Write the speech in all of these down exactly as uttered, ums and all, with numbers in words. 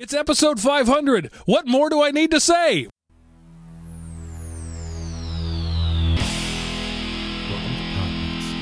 It's episode five hundred. What more do I need to say? Welcome to Podmas.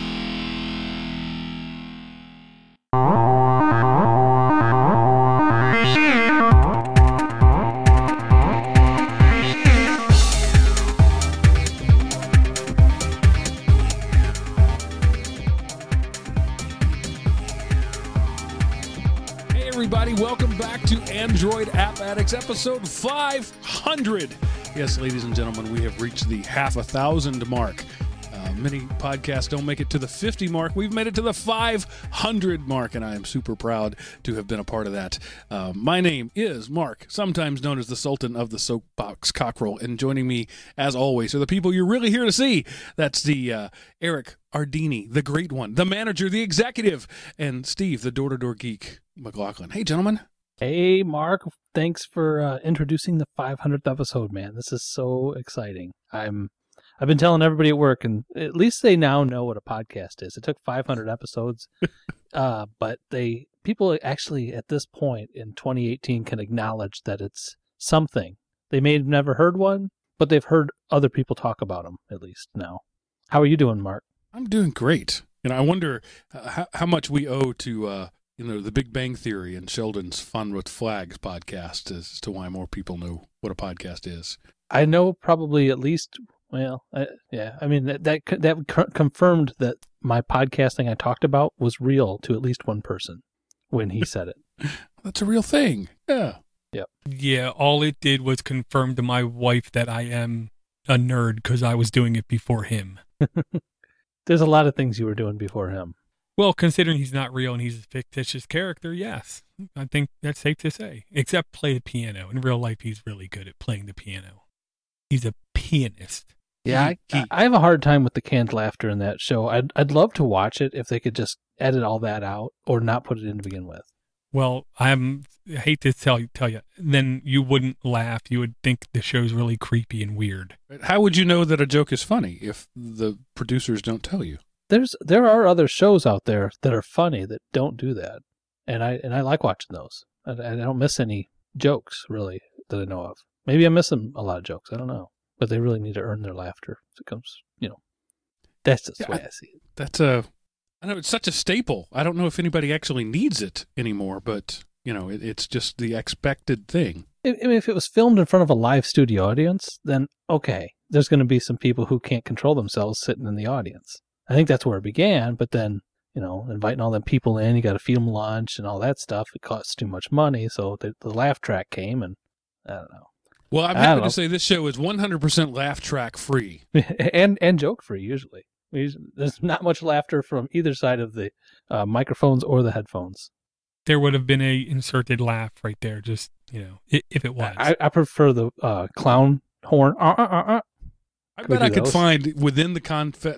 Everybody, welcome back to Android App Addicts, episode five hundred. Yes, ladies and gentlemen, we have reached the half a thousand mark. Uh, many podcasts don't make it to the fifty mark. We've made it to the five hundred mark, and I am super proud to have been a part of that. Uh, my name is Mark, sometimes known as the Sultan of the Soapbox Cockerel, and joining me, as always, are the people you're really here to see. That's the uh, Eric Ardini, the great one, the manager, the executive, and Steve, the door-to-door geek, McLaughlin. Hey, gentlemen. Hey, Mark. Thanks for uh, introducing the five hundredth episode, man. This is so exciting. I'm, I've been telling everybody at work, and at least they now know what a podcast is. It took five hundred episodes, uh, but they people actually at this point in twenty eighteen can acknowledge that it's something. They may have never heard one, but they've heard other people talk about them, at least now. How are you doing, Mark? I'm doing great. And I wonder uh, how, how much we owe to... Uh, You know, the Big Bang Theory and Sheldon's Fun with Flags podcast as to why more people know what a podcast is. I know probably at least, well, I, yeah. I mean, that that, that co- confirmed that my podcasting I talked about was real to at least one person when he said it. That's a real thing. Yeah. Yep. Yeah, all it did was confirm to my wife that I am a nerd because I was doing it before him. There's a lot of things you were doing before him. Well, considering he's not real and he's a fictitious character, yes. I think that's safe to say. Except play the piano. In real life, he's really good at playing the piano. He's a pianist. Yeah, I, I have a hard time with the canned laughter in that show. I'd I'd love to watch it if they could just edit all that out or not put it in to begin with. Well, I'm, I hate to tell you, tell you, then you wouldn't laugh. You would think the show's really creepy and weird. How would you know that a joke is funny if the producers don't tell you? There's there are other shows out there that are funny that don't do that, and I and I like watching those. I, I don't miss any jokes really that I know of. Maybe I'm missing a lot of jokes. I don't know, but they really need to earn their laughter. If it comes, you know, that's just the yeah, way I see it. That's a, I know it's such a staple. I don't know if anybody actually needs it anymore, but you know, it, it's just the expected thing. I mean, if it was filmed in front of a live studio audience, then okay, there's going to be some people who can't control themselves sitting in the audience. I think that's where it began, but then, you know, inviting all them people in, you got to feed them lunch and all that stuff. It costs too much money, so the, the laugh track came, and I don't know. Well, I'm I happy know. to say this show is one hundred percent laugh track free. and and joke free, usually. There's not much laughter from either side of the uh, microphones or the headphones. There would have been a inserted laugh right there, just, you know, if it was. I, I prefer the uh, clown horn. Uh, uh, uh, uh. I Could bet we I do could those? find within the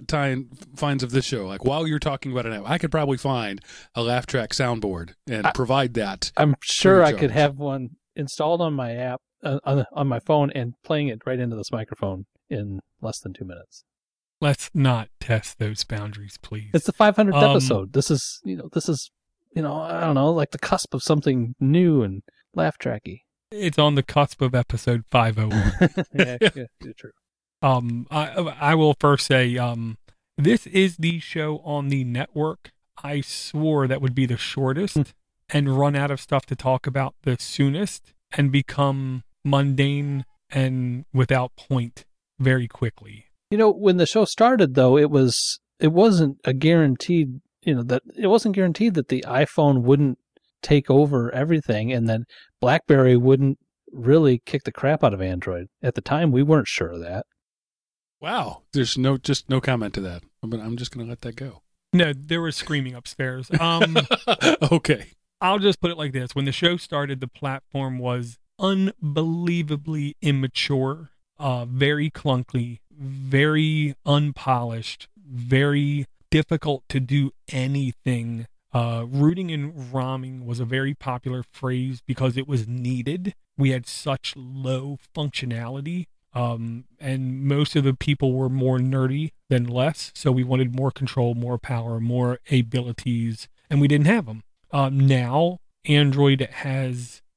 confines of this show, like while you're talking about it now, I could probably find a laugh track soundboard and I, provide that. I'm sure I charge. could have one installed on my app, uh, on, on my phone, and playing it right into this microphone in less than two minutes. Let's not test those boundaries, please. It's the five hundredth Um, episode. This is, you know, this is, you know, I don't know, like the cusp of something new and laugh tracky. It's on the cusp of episode five oh one. yeah, yeah, yeah, true. Um, I I will first say, um, this is the show on the network. I swore that would be the shortest and run out of stuff to talk about the soonest and become mundane and without point very quickly. You know, when the show started, though, it was it wasn't a guaranteed. You know that it wasn't guaranteed that the iPhone wouldn't take over everything, and that BlackBerry wouldn't really kick the crap out of Android. At the time, we weren't sure of that. Wow, there's no just no comment to that. But I'm just going to let that go. No, there was screaming upstairs. Um, okay. I'll just put it like this. When the show started, the platform was unbelievably immature, uh, very clunky, very unpolished, very difficult to do anything. Uh, rooting and ROMing was a very popular phrase because it was needed. We had such low functionality. Um, and most of the people were more nerdy than less. So we wanted more control, more power, more abilities, and we didn't have them. Um, now Android has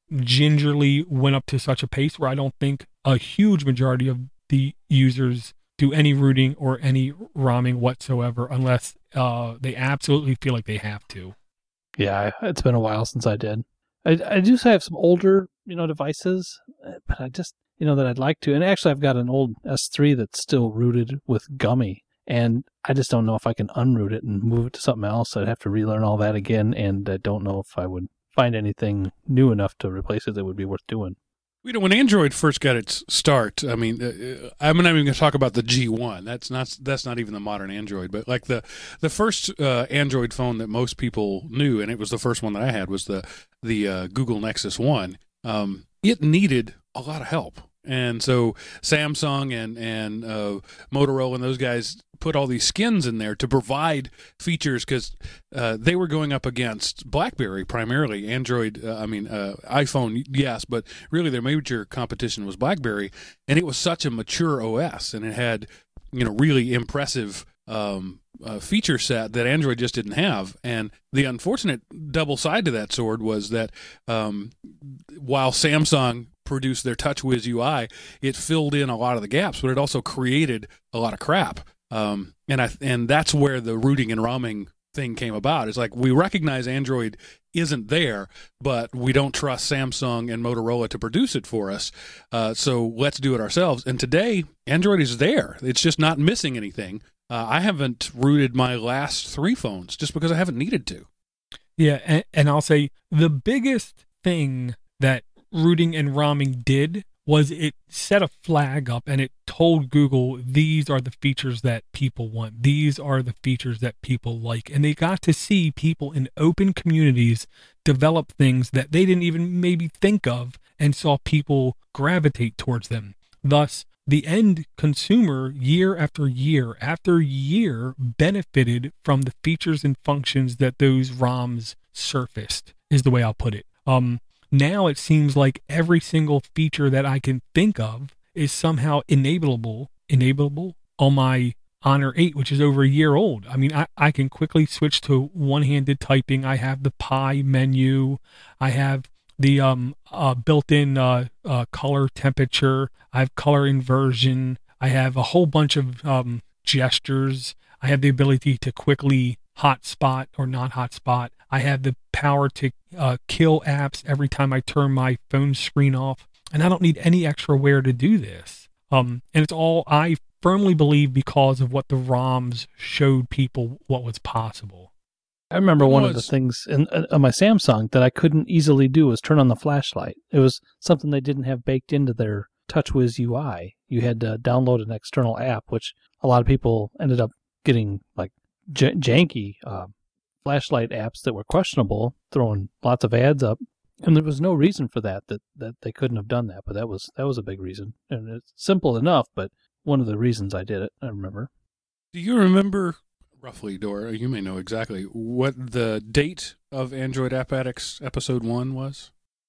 gingerly went up to such a pace where I don't think a huge majority of the users do any rooting or any ROMing whatsoever unless uh, they absolutely feel like they have to. Yeah, it's been a while since I did. I, I do have some older, you know, devices, but I just, you know, that I'd like to. And actually, I've got an old S three that's still rooted with Gummy, and I just don't know if I can unroot it and move it to something else. I'd have to relearn all that again, and I don't know if I would find anything new enough to replace it that would be worth doing. You know, when Android first got its start, I mean, uh, I'm not even going to talk about the G one. That's not that's not even the modern Android. But like the the first uh, Android phone that most people knew, and it was the first one that I had, was the the uh, Google Nexus One. Um, it needed a lot of help, and so Samsung and and uh, Motorola and those guys put all these skins in there to provide features because uh, they were going up against BlackBerry primarily. Android, uh, I mean, uh, iPhone, yes, but really their major competition was BlackBerry, and it was such a mature O S, and it had, you know, really impressive um, uh, feature set that Android just didn't have. And the unfortunate double side to that sword was that um, while Samsung produced their TouchWiz U I, it filled in a lot of the gaps, but it also created a lot of crap. Um, and I and that's where the rooting and ROMing thing came about. It's like we recognize Android isn't there, but we don't trust Samsung and Motorola to produce it for us. Uh, so let's do it ourselves. And today, Android is there. It's just not missing anything. Uh, I haven't rooted my last three phones just because I haven't needed to. Yeah, and, and I'll say the biggest thing that rooting and ROMing did was it set a flag up and it told Google, these are the features that people want. These are the features that people like. And they got to see people in open communities develop things that they didn't even maybe think of and saw people gravitate towards them. Thus, the end consumer, year after year after year, benefited from the features and functions that those ROMs surfaced, is the way I'll put it. Um, Now it seems like every single feature that I can think of is somehow enableable, enableable on my Honor eight, which is over a year old. I mean, I, I can quickly switch to one-handed typing. I have the Pi menu. I have the um, uh, built-in uh, uh, color temperature. I have color inversion. I have a whole bunch of um, gestures. I have the ability to quickly hotspot or not hotspot. I have the power to uh, kill apps every time I turn my phone screen off, and I don't need any extra wear to do this. Um, and it's all, I firmly believe, because of what the ROMs showed people what was possible. I remember It one was. of the things in, uh, on my Samsung that I couldn't easily do was turn on the flashlight. It was something they didn't have baked into their TouchWiz U I. You had to download an external app, which a lot of people ended up getting like j- janky uh, flashlight apps that were questionable, throwing lots of ads up. And there was no reason for that, that, that they couldn't have done that. But that was that was a big reason. And it's simple enough, but one of the reasons I did it, I remember. Do you remember, roughly, Dora, you may know exactly, what the date of Android App Addicts episode one was?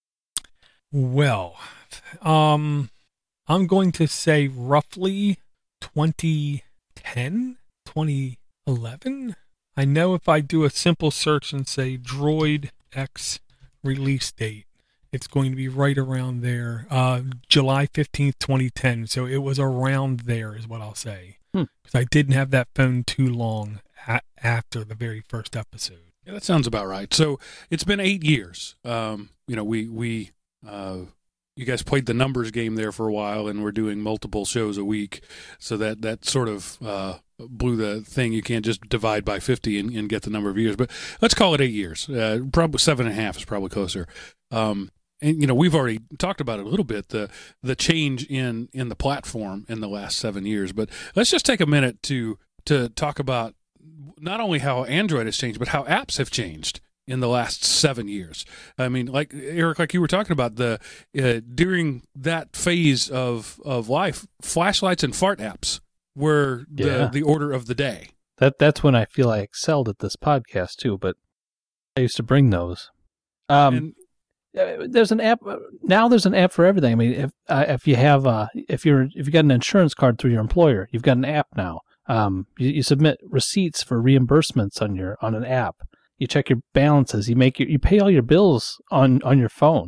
Well, um, I'm going to say roughly twenty ten, twenty eleven. I know if I do a simple search and say Droid X release date, it's going to be right around there. Uh, July fifteenth, twenty ten. So it was around there is what I'll say. Because hmm. I didn't have that phone too long a- after the very first episode. Yeah, that sounds about right. So it's been eight years. Um, you know, we, we, uh, you guys played the numbers game there for a while, and we're doing multiple shows a week. So that, that sort of, uh, blew the thing. You can't just divide by fifty and, and get the number of years, but let's call it eight years. Uh, probably seven and a half is probably closer. Um, and you know, we've already talked about it a little bit, the, the change in, in the platform in the last seven years, but let's just take a minute to, to talk about not only how Android has changed, but how apps have changed in the last seven years. I mean, like Eric, like you were talking about, the uh, during that phase of, of life, flashlights and fart apps were the, Yeah. the order of the day. That That's when I feel I excelled at this podcast, too, but I used to bring those. Um, And Uh, There's an app now. There's an app for everything. I mean, if uh, if you have uh, if you're if you got an insurance card through your employer, you've got an app now. Um, you, you submit receipts for reimbursements on your on an app. You check your balances. You make your, you pay all your bills on, on your phone.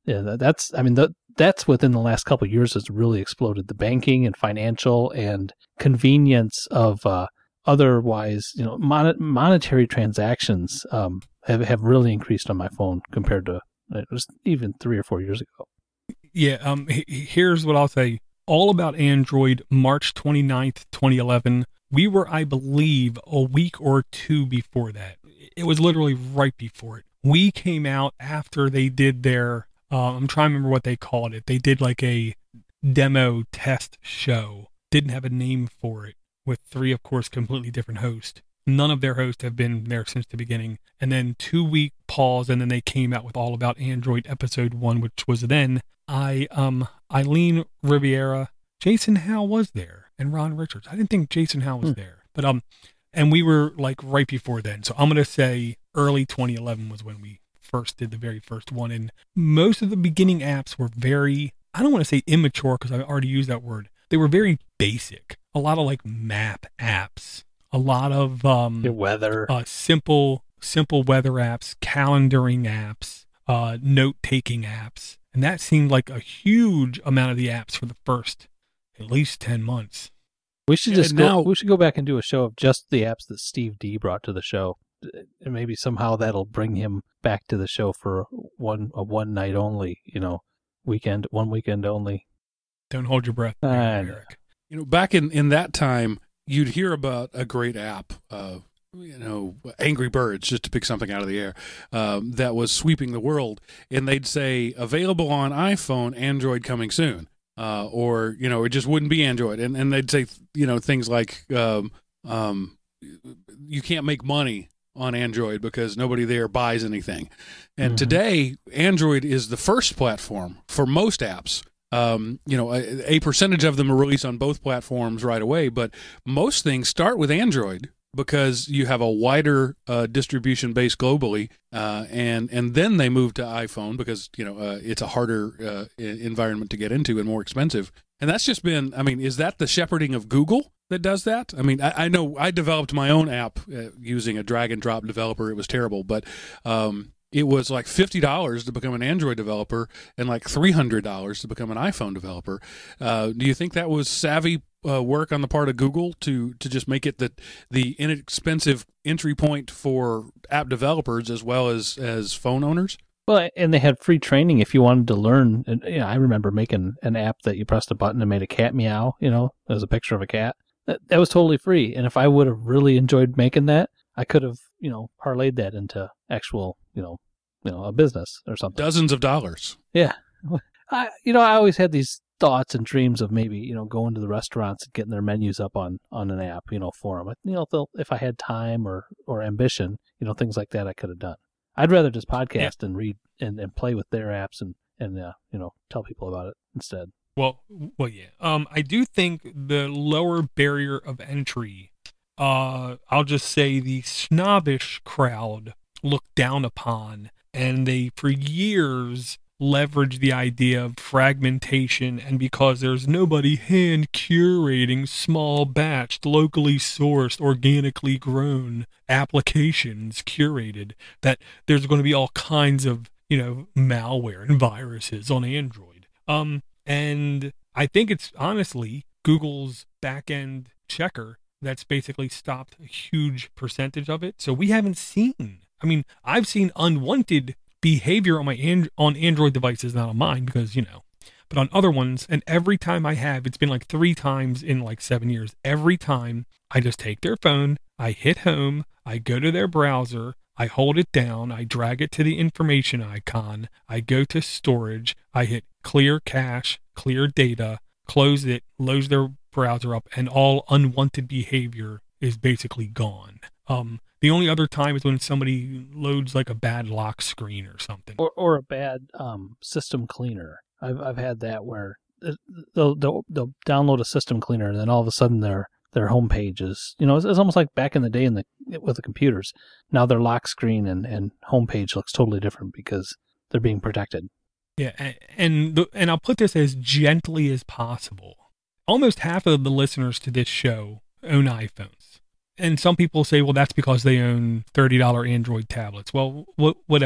Yeah, that, that's, I mean, that, that's within the last couple of years has really exploded. The banking and financial and convenience of uh, otherwise, you know, mon- monetary transactions um, have, have really increased on my phone compared to uh, just even three or four years ago. Yeah, um, h- here's what I'll say. All About Android, March twenty-ninth, twenty eleven. We were, I believe, a week or two before that. It was literally right before it. We came out after they did their, uh, I'm trying to remember what they called it. They did like a demo test show. Didn't have a name for it, with three, of course, completely different hosts. None of their hosts have been there since the beginning. And then two week pause, and then they came out with All About Android episode one, which was then I um Eileen Riviera, Jason Howe was there, and Ron Richards. I didn't think Jason Howe was Hmm. there, but um, and we were like right before then. So I'm gonna say early twenty eleven was when we first did the very first one, and most of the beginning apps were very, I don't want to say immature because I already used that word. They were very basic. A lot of like map apps. A lot of um, Your weather. uh, simple, simple weather apps, calendaring apps, uh, note-taking apps, and that seemed like a huge amount of the apps for the first at least ten months. We should Yeah, just go, now- we should go back and do a show of just the apps that Steve D brought to the show. And maybe somehow that'll bring him back to the show for one a one night only, you know, weekend, one weekend only. Don't hold your breath, I there, know. Eric. You know, back in, in that time, you'd hear about a great app, uh, you know, Angry Birds, just to pick something out of the air, um, that was sweeping the world. And they'd say, available on iPhone, Android coming soon. Uh, or, you know, it just wouldn't be Android. And and they'd say, you know, things like, um, um, you can't make money on Android because nobody there buys anything. And Mhm. today, Android is the first platform for most apps. Um, you know, a, a percentage of them are released on both platforms right away, but most things start with Android because you have a wider uh, distribution base globally, uh, and and then they move to iPhone because you know uh, it's a harder uh, i- environment to get into and more expensive. And that's just been, I mean, is that the shepherding of Google that does that? I mean, I, I know I developed my own app uh, using a drag and drop developer. It was terrible, but um, it was like fifty dollars to become an Android developer and like three hundred dollars to become an iPhone developer. Uh, do you think that was savvy uh, work on the part of Google to to just make it the, the inexpensive entry point for app developers as well as, as phone owners? Well, and they had free training if you wanted to learn. And you know, I remember making an app that you pressed a button and made a cat meow. You know, there's a picture of a cat. That, that was totally free. And if I would have really enjoyed making that, I could have, you know, parlayed that into actual, you know, you know, a business or something. Dozens of dollars. Yeah. I, you know, I always had these thoughts and dreams of maybe, you know, going to the restaurants and getting their menus up on, on an app, you know, for them. You know, if, they'll- if I had time or, or ambition, you know, things like that I could have done. I'd rather just podcast and read and, and play with their apps and, and uh, you know, tell people about it instead. Well, well, yeah. Um, I do think the lower barrier of entry, uh, I'll just say the snobbish crowd looked down upon, and they, for years, leveraged the idea of fragmentation, and because there's nobody hand curating small batched, locally sourced, organically grown applications curated, that there's going to be all kinds of, you know, malware and viruses on Android. Um, and I think it's honestly Google's back-end checker that's basically stopped a huge percentage of it. So we haven't seen, I mean, I've seen unwanted behavior on my and- on Android devices, not on mine because, you know, but on other ones. And every time I have, it's been like three times in like seven years. Every time I just take their phone, I hit home, I go to their browser, I hold it down, I drag it to the information icon, I go to storage, I hit clear cache, clear data, close it, loads their browser up, and all unwanted behavior is basically gone. Um, the only other time is when somebody loads like a bad lock screen or something. Or or a bad um, system cleaner. I've I've had that where they'll, they'll they'll download a system cleaner and then all of a sudden their their homepage is, you know, it's, it's almost like back in the day in the with the computers. Now their lock screen and and homepage looks totally different because they're being protected. Yeah, a- and the, and I'll put this as gently as possible. Almost half of the listeners to this show own iPhones. And some people say, well, that's because they own thirty dollars Android tablets. Well, wh- whatever.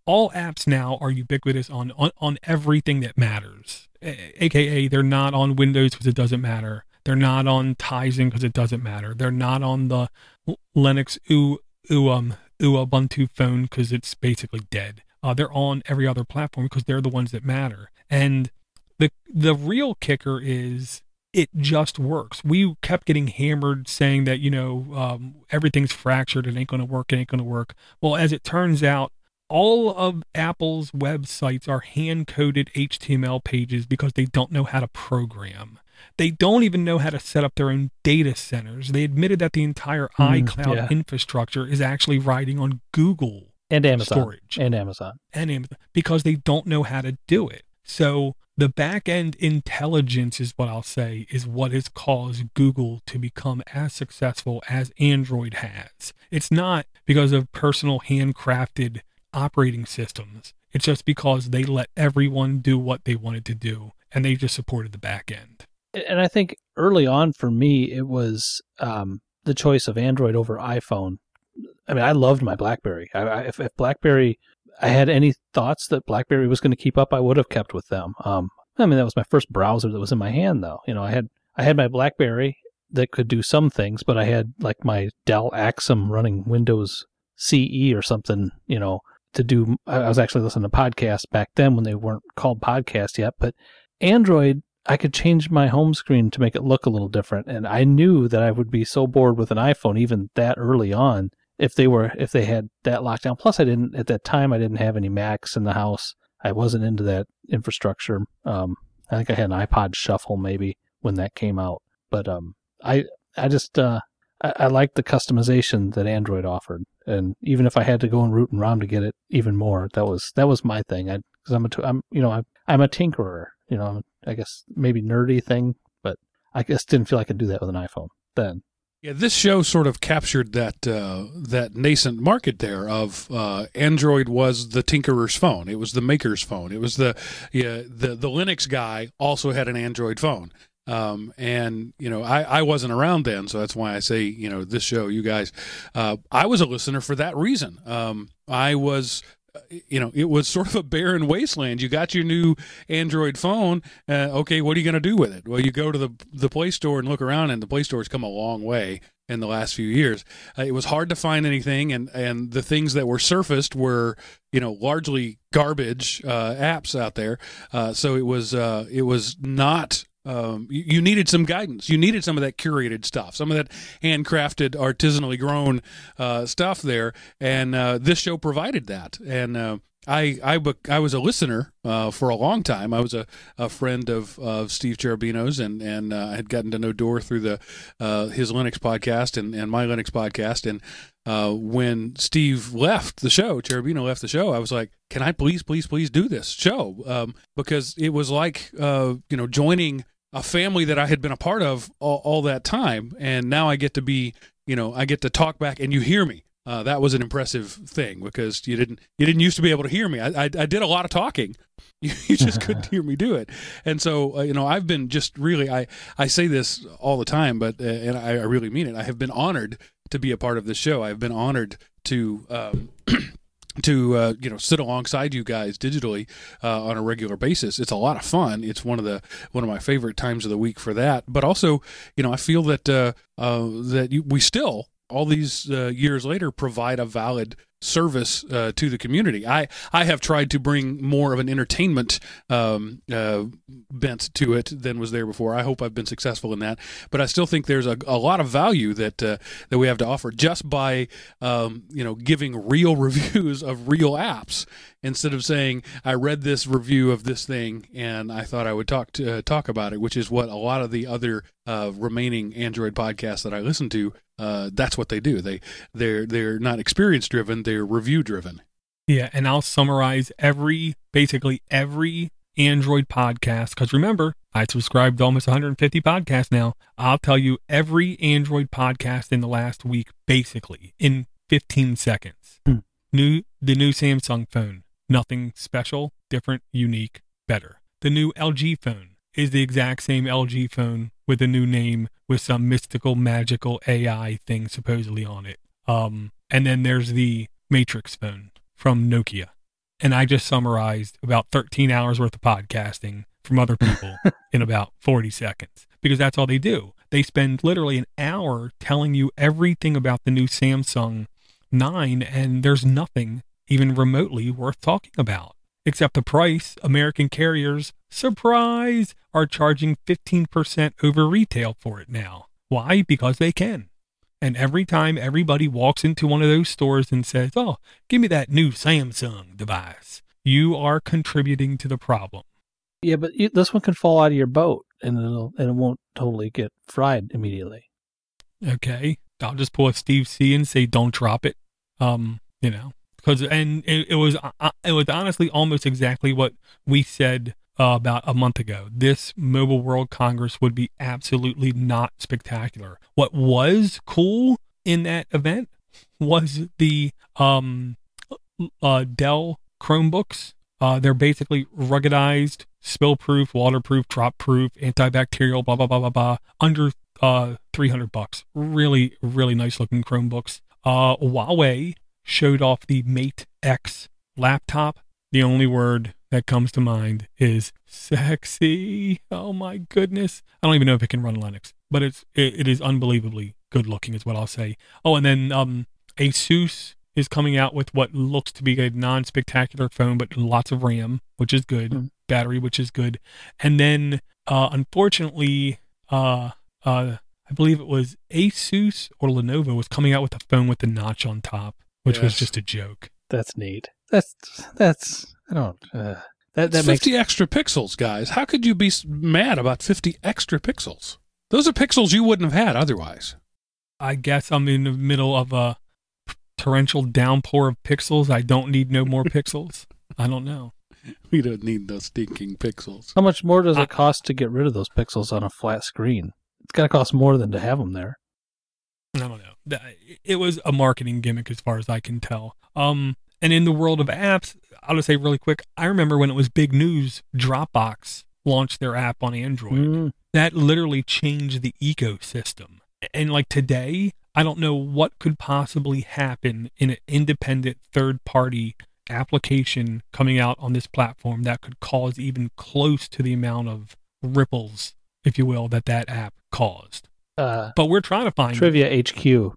all apps now are ubiquitous on, on, on everything that matters, a- aka they're not on Windows because it doesn't matter. They're not on Tizen because it doesn't matter. They're not on the Linux U, U, um, U Ubuntu phone because it's basically dead. Uh, they're on every other platform because they're the ones that matter. And the the real kicker is it just works. We kept getting hammered saying that, you know, um, everything's fractured. It ain't going to work. It ain't going to work. Well, as it turns out, all of Apple's websites are hand-coded H T M L pages because they don't know how to program. They don't even know how to set up their own data centers. They admitted that the entire mm, iCloud yeah. infrastructure is actually riding on Google and Amazon storage and Amazon and Amazon because they don't know how to do it. So the back-end intelligence is what I'll say is what has caused Google to become as successful as Android has. It's not because of personal handcrafted operating systems. It's just because they let everyone do what they wanted to do and they just supported the back end. And I think early on for me, it was um, the choice of Android over iPhone. I mean, I loved my BlackBerry. I, I, if, if BlackBerry, I had any thoughts that BlackBerry was going to keep up, I would have kept with them. Um, I mean, that was my first browser that was in my hand, though. You know, I had I had my BlackBerry that could do some things, but I had like my Dell Axum running Windows C E or something, you know, to do. I was actually listening to podcasts back then when they weren't called podcasts yet, but Android, I could change my home screen to make it look a little different. And I knew that I would be so bored with an iPhone even that early on if they were, if they had that locked down. Plus I didn't, at that time, I didn't have any Macs in the house. I wasn't into that infrastructure. Um, I think I had an iPod Shuffle maybe when that came out, but, um, I, I just, uh, I, I liked the customization that Android offered. And even if I had to go in root and ROM to get it even more, that was, that was my thing. I, cause I'm a, I'm, you know, I'm, I'm a tinkerer, you know, I guess maybe nerdy thing, but I just didn't feel I could do that with an iPhone then. Yeah, this show sort of captured that uh, that nascent market there of uh, Android was the tinkerer's phone. It was the maker's phone. It was the yeah, the the Linux guy also had an Android phone. Um, and, you know, I, I wasn't around then, so that's why I say, you know, this show, you guys, uh, I was a listener for that reason. Um, I was... You know, it was sort of a barren wasteland. You got your new Android phone. Uh, okay, what are you going to do with it? Well, you go to the the Play Store and look around, and the Play Store has come a long way in the last few years. Uh, it was hard to find anything, and, and the things that were surfaced were, you know, largely garbage uh, apps out there. Uh, so it was uh, it was not. Um, you, you needed some guidance. You needed some of that curated stuff, some of that handcrafted, artisanally grown uh, stuff there, and uh, this show provided that. And uh, I, I, I was a listener uh, for a long time. I was a, a friend of, of Steve Cherubino's, and and uh, I had gotten to know Dor through the uh, his Linux podcast and, and my Linux podcast. And uh, when Steve left the show, Cherubino left the show, I was like, "Can I please, please, please do this show?" Um, because it was like uh, you know joining a family that I had been a part of all, all that time, and now I get to be, you know, I get to talk back, and you hear me. Uh, that was an impressive thing because you didn't you didn't used to be able to hear me. I I, I did a lot of talking, you, you just couldn't hear me do it. And so uh, you know, I've been just really I I say this all the time, but uh, and I, I really mean it. I have been honored to be a part of this show. I've been honored to. Um, to uh, you know sit alongside you guys digitally uh, on a regular basis. It's a lot of fun. It's one of the one of my favorite times of the week for that. But also, you know, I feel that uh, uh, that you, we still all these uh, years later provide a valid service uh, to the community. I, I have tried to bring more of an entertainment um, uh, bent to it than was there before. I hope I've been successful in that, but I still think there's a, a lot of value that uh, that we have to offer just by um, you know giving real reviews of real apps instead of saying I read this review of this thing and I thought I would talk to uh, talk about it, which is what a lot of the other uh, remaining Android podcasts that I listen to. Uh, that's what they do. They they're they're not experience driven. They're review driven. Yeah, and I'll summarize every basically every Android podcast because remember I subscribe to almost one hundred fifty podcasts now. I'll tell you every Android podcast in the last week basically in fifteen seconds. Hmm. New the new Samsung phone, nothing special, different, unique, better. The new L G phone is the exact same L G phone with a new name with some mystical, magical A I thing supposedly on it. Um, and then there's the Matrix phone from Nokia. and I just summarized about thirteen hours worth of podcasting from other people in about forty seconds, because that's all they do. They spend literally an hour telling you everything about the new Samsung nine, and there's nothing even remotely worth talking about, except the price. American carriers, surprise, are charging fifteen percent over retail for it now. Why? Because they can. And every time everybody walks into one of those stores and says, oh, give me that new Samsung device, you are contributing to the problem. Yeah, but you, this one can fall out of your boat, and it'll and it won't totally get fried immediately. Okay, I'll just pull a Steve C and say, don't drop it. Um, you know, because and it, it was uh, it was honestly almost exactly what we said uh, about a month ago. This Mobile World Congress would be absolutely not spectacular. What was cool in that event was the um, uh, Dell Chromebooks. Uh, they're basically ruggedized, spill-proof, waterproof, drop-proof, antibacterial, blah, blah, blah, blah, blah, under uh, three hundred bucks. Really, really nice-looking Chromebooks. Uh, Huawei showed off the Mate X laptop. The only word that comes to mind is sexy. Oh, my goodness. I don't even know if it can run Linux, but it's it, it is unbelievably good-looking is what I'll say. Oh, and then um, Asus is coming out with what looks to be a non-spectacular phone, but lots of RAM, which is good, mm. battery, which is good. And then, uh, unfortunately, uh, uh, I believe it was Asus or Lenovo was coming out with a phone with the notch on top, which yes. was just a joke. That's neat. That's, that's, I don't, uh, that, that it's makes... fifty extra pixels, guys. How could you be mad about fifty extra pixels? Those are pixels you wouldn't have had otherwise. I guess I'm in the middle of a torrential downpour of pixels. I don't need no more pixels. I don't know. We don't need those stinking pixels. How much more does I, it cost to get rid of those pixels on a flat screen? It's got to cost more than to have them there. I don't know. It was a marketing gimmick as far as I can tell. Um, and in the world of apps, I'll just say really quick, I remember when it was big news, Dropbox launched their app on Android. Mm. That literally changed the ecosystem. And like today, I don't know what could possibly happen in an independent third-party application coming out on this platform that could cause even close to the amount of ripples, if you will, that that app caused. Uh, but we're trying to find Trivia H Q.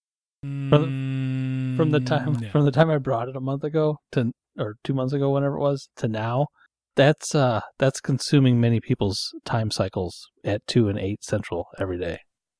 Mm, from, from the time no. from the time I brought it a month ago to or two months ago, whenever it was, to now, that's uh that's consuming many people's time cycles at two and eight central every day.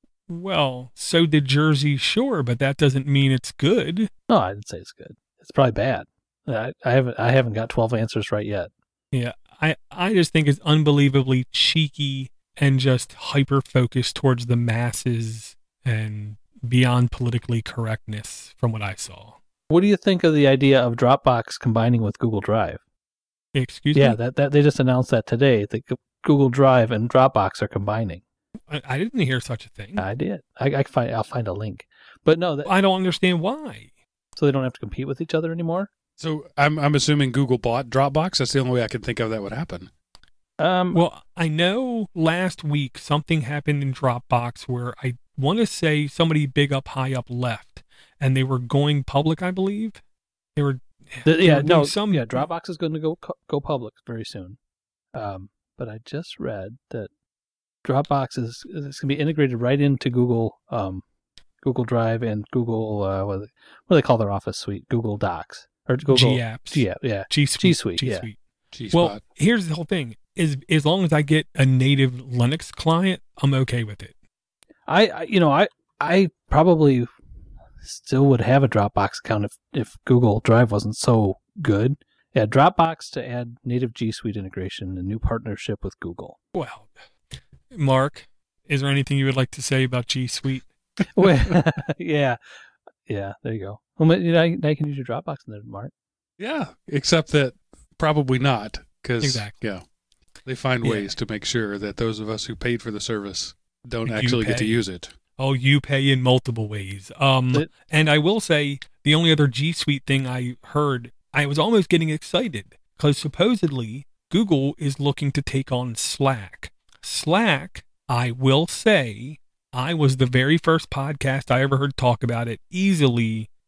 Well, so did Jersey Shore, but that doesn't mean it's good. No, I didn't say it's good. It's probably bad. I, I haven't I haven't got twelve answers right yet. Yeah, I, I just think it's unbelievably cheeky and just hyper-focused towards the masses and beyond politically correctness from what I saw. What do you think of the idea of Dropbox combining with Google Drive? Excuse yeah, me? that, that they just announced that today, that Google Drive and Dropbox are combining. I, I didn't hear such a thing. I did. I, I find, I'll find a link. But no, that, I don't understand why. So they don't have to compete with each other anymore? So I'm I'm assuming Google bought Dropbox. That's the only way I can think of that would happen. Um, well, I know last week something happened in Dropbox where I want to say somebody big up, high up left, and they were going public, I believe. They were, the, they yeah, were no, some yeah, Dropbox is going to go go public very soon. Um, but I just read that Dropbox is, is going to be integrated right into Google um, Google Drive and Google uh, what, do they, what do they call their Office suite? Google Docs or Google G Apps. G App, yeah, G Suite. G Suite, G yeah. Suite. G-Spot. Well, here's the whole thing: is as long as I get a native Linux client, I'm okay with it. I, I you know, I I probably still would have a Dropbox account if if Google Drive wasn't so good. Yeah, Dropbox to add native G Suite integration and new partnership with Google. Well, Mark, is there anything you would like to say about G Suite? yeah, yeah. There you go. Well, you know, now you can use your Dropbox in there, Mark. Yeah, except that probably not, because exactly. yeah, they find yeah. ways to make sure that those of us who paid for the service don't You actually pay. get to use it. Oh, you pay in multiple ways. Um, But- and I will say the only other G Suite thing I heard, I was almost getting excited because supposedly Google is looking to take on Slack. Slack, I will say, I was the very first podcast I ever heard talk about it, easily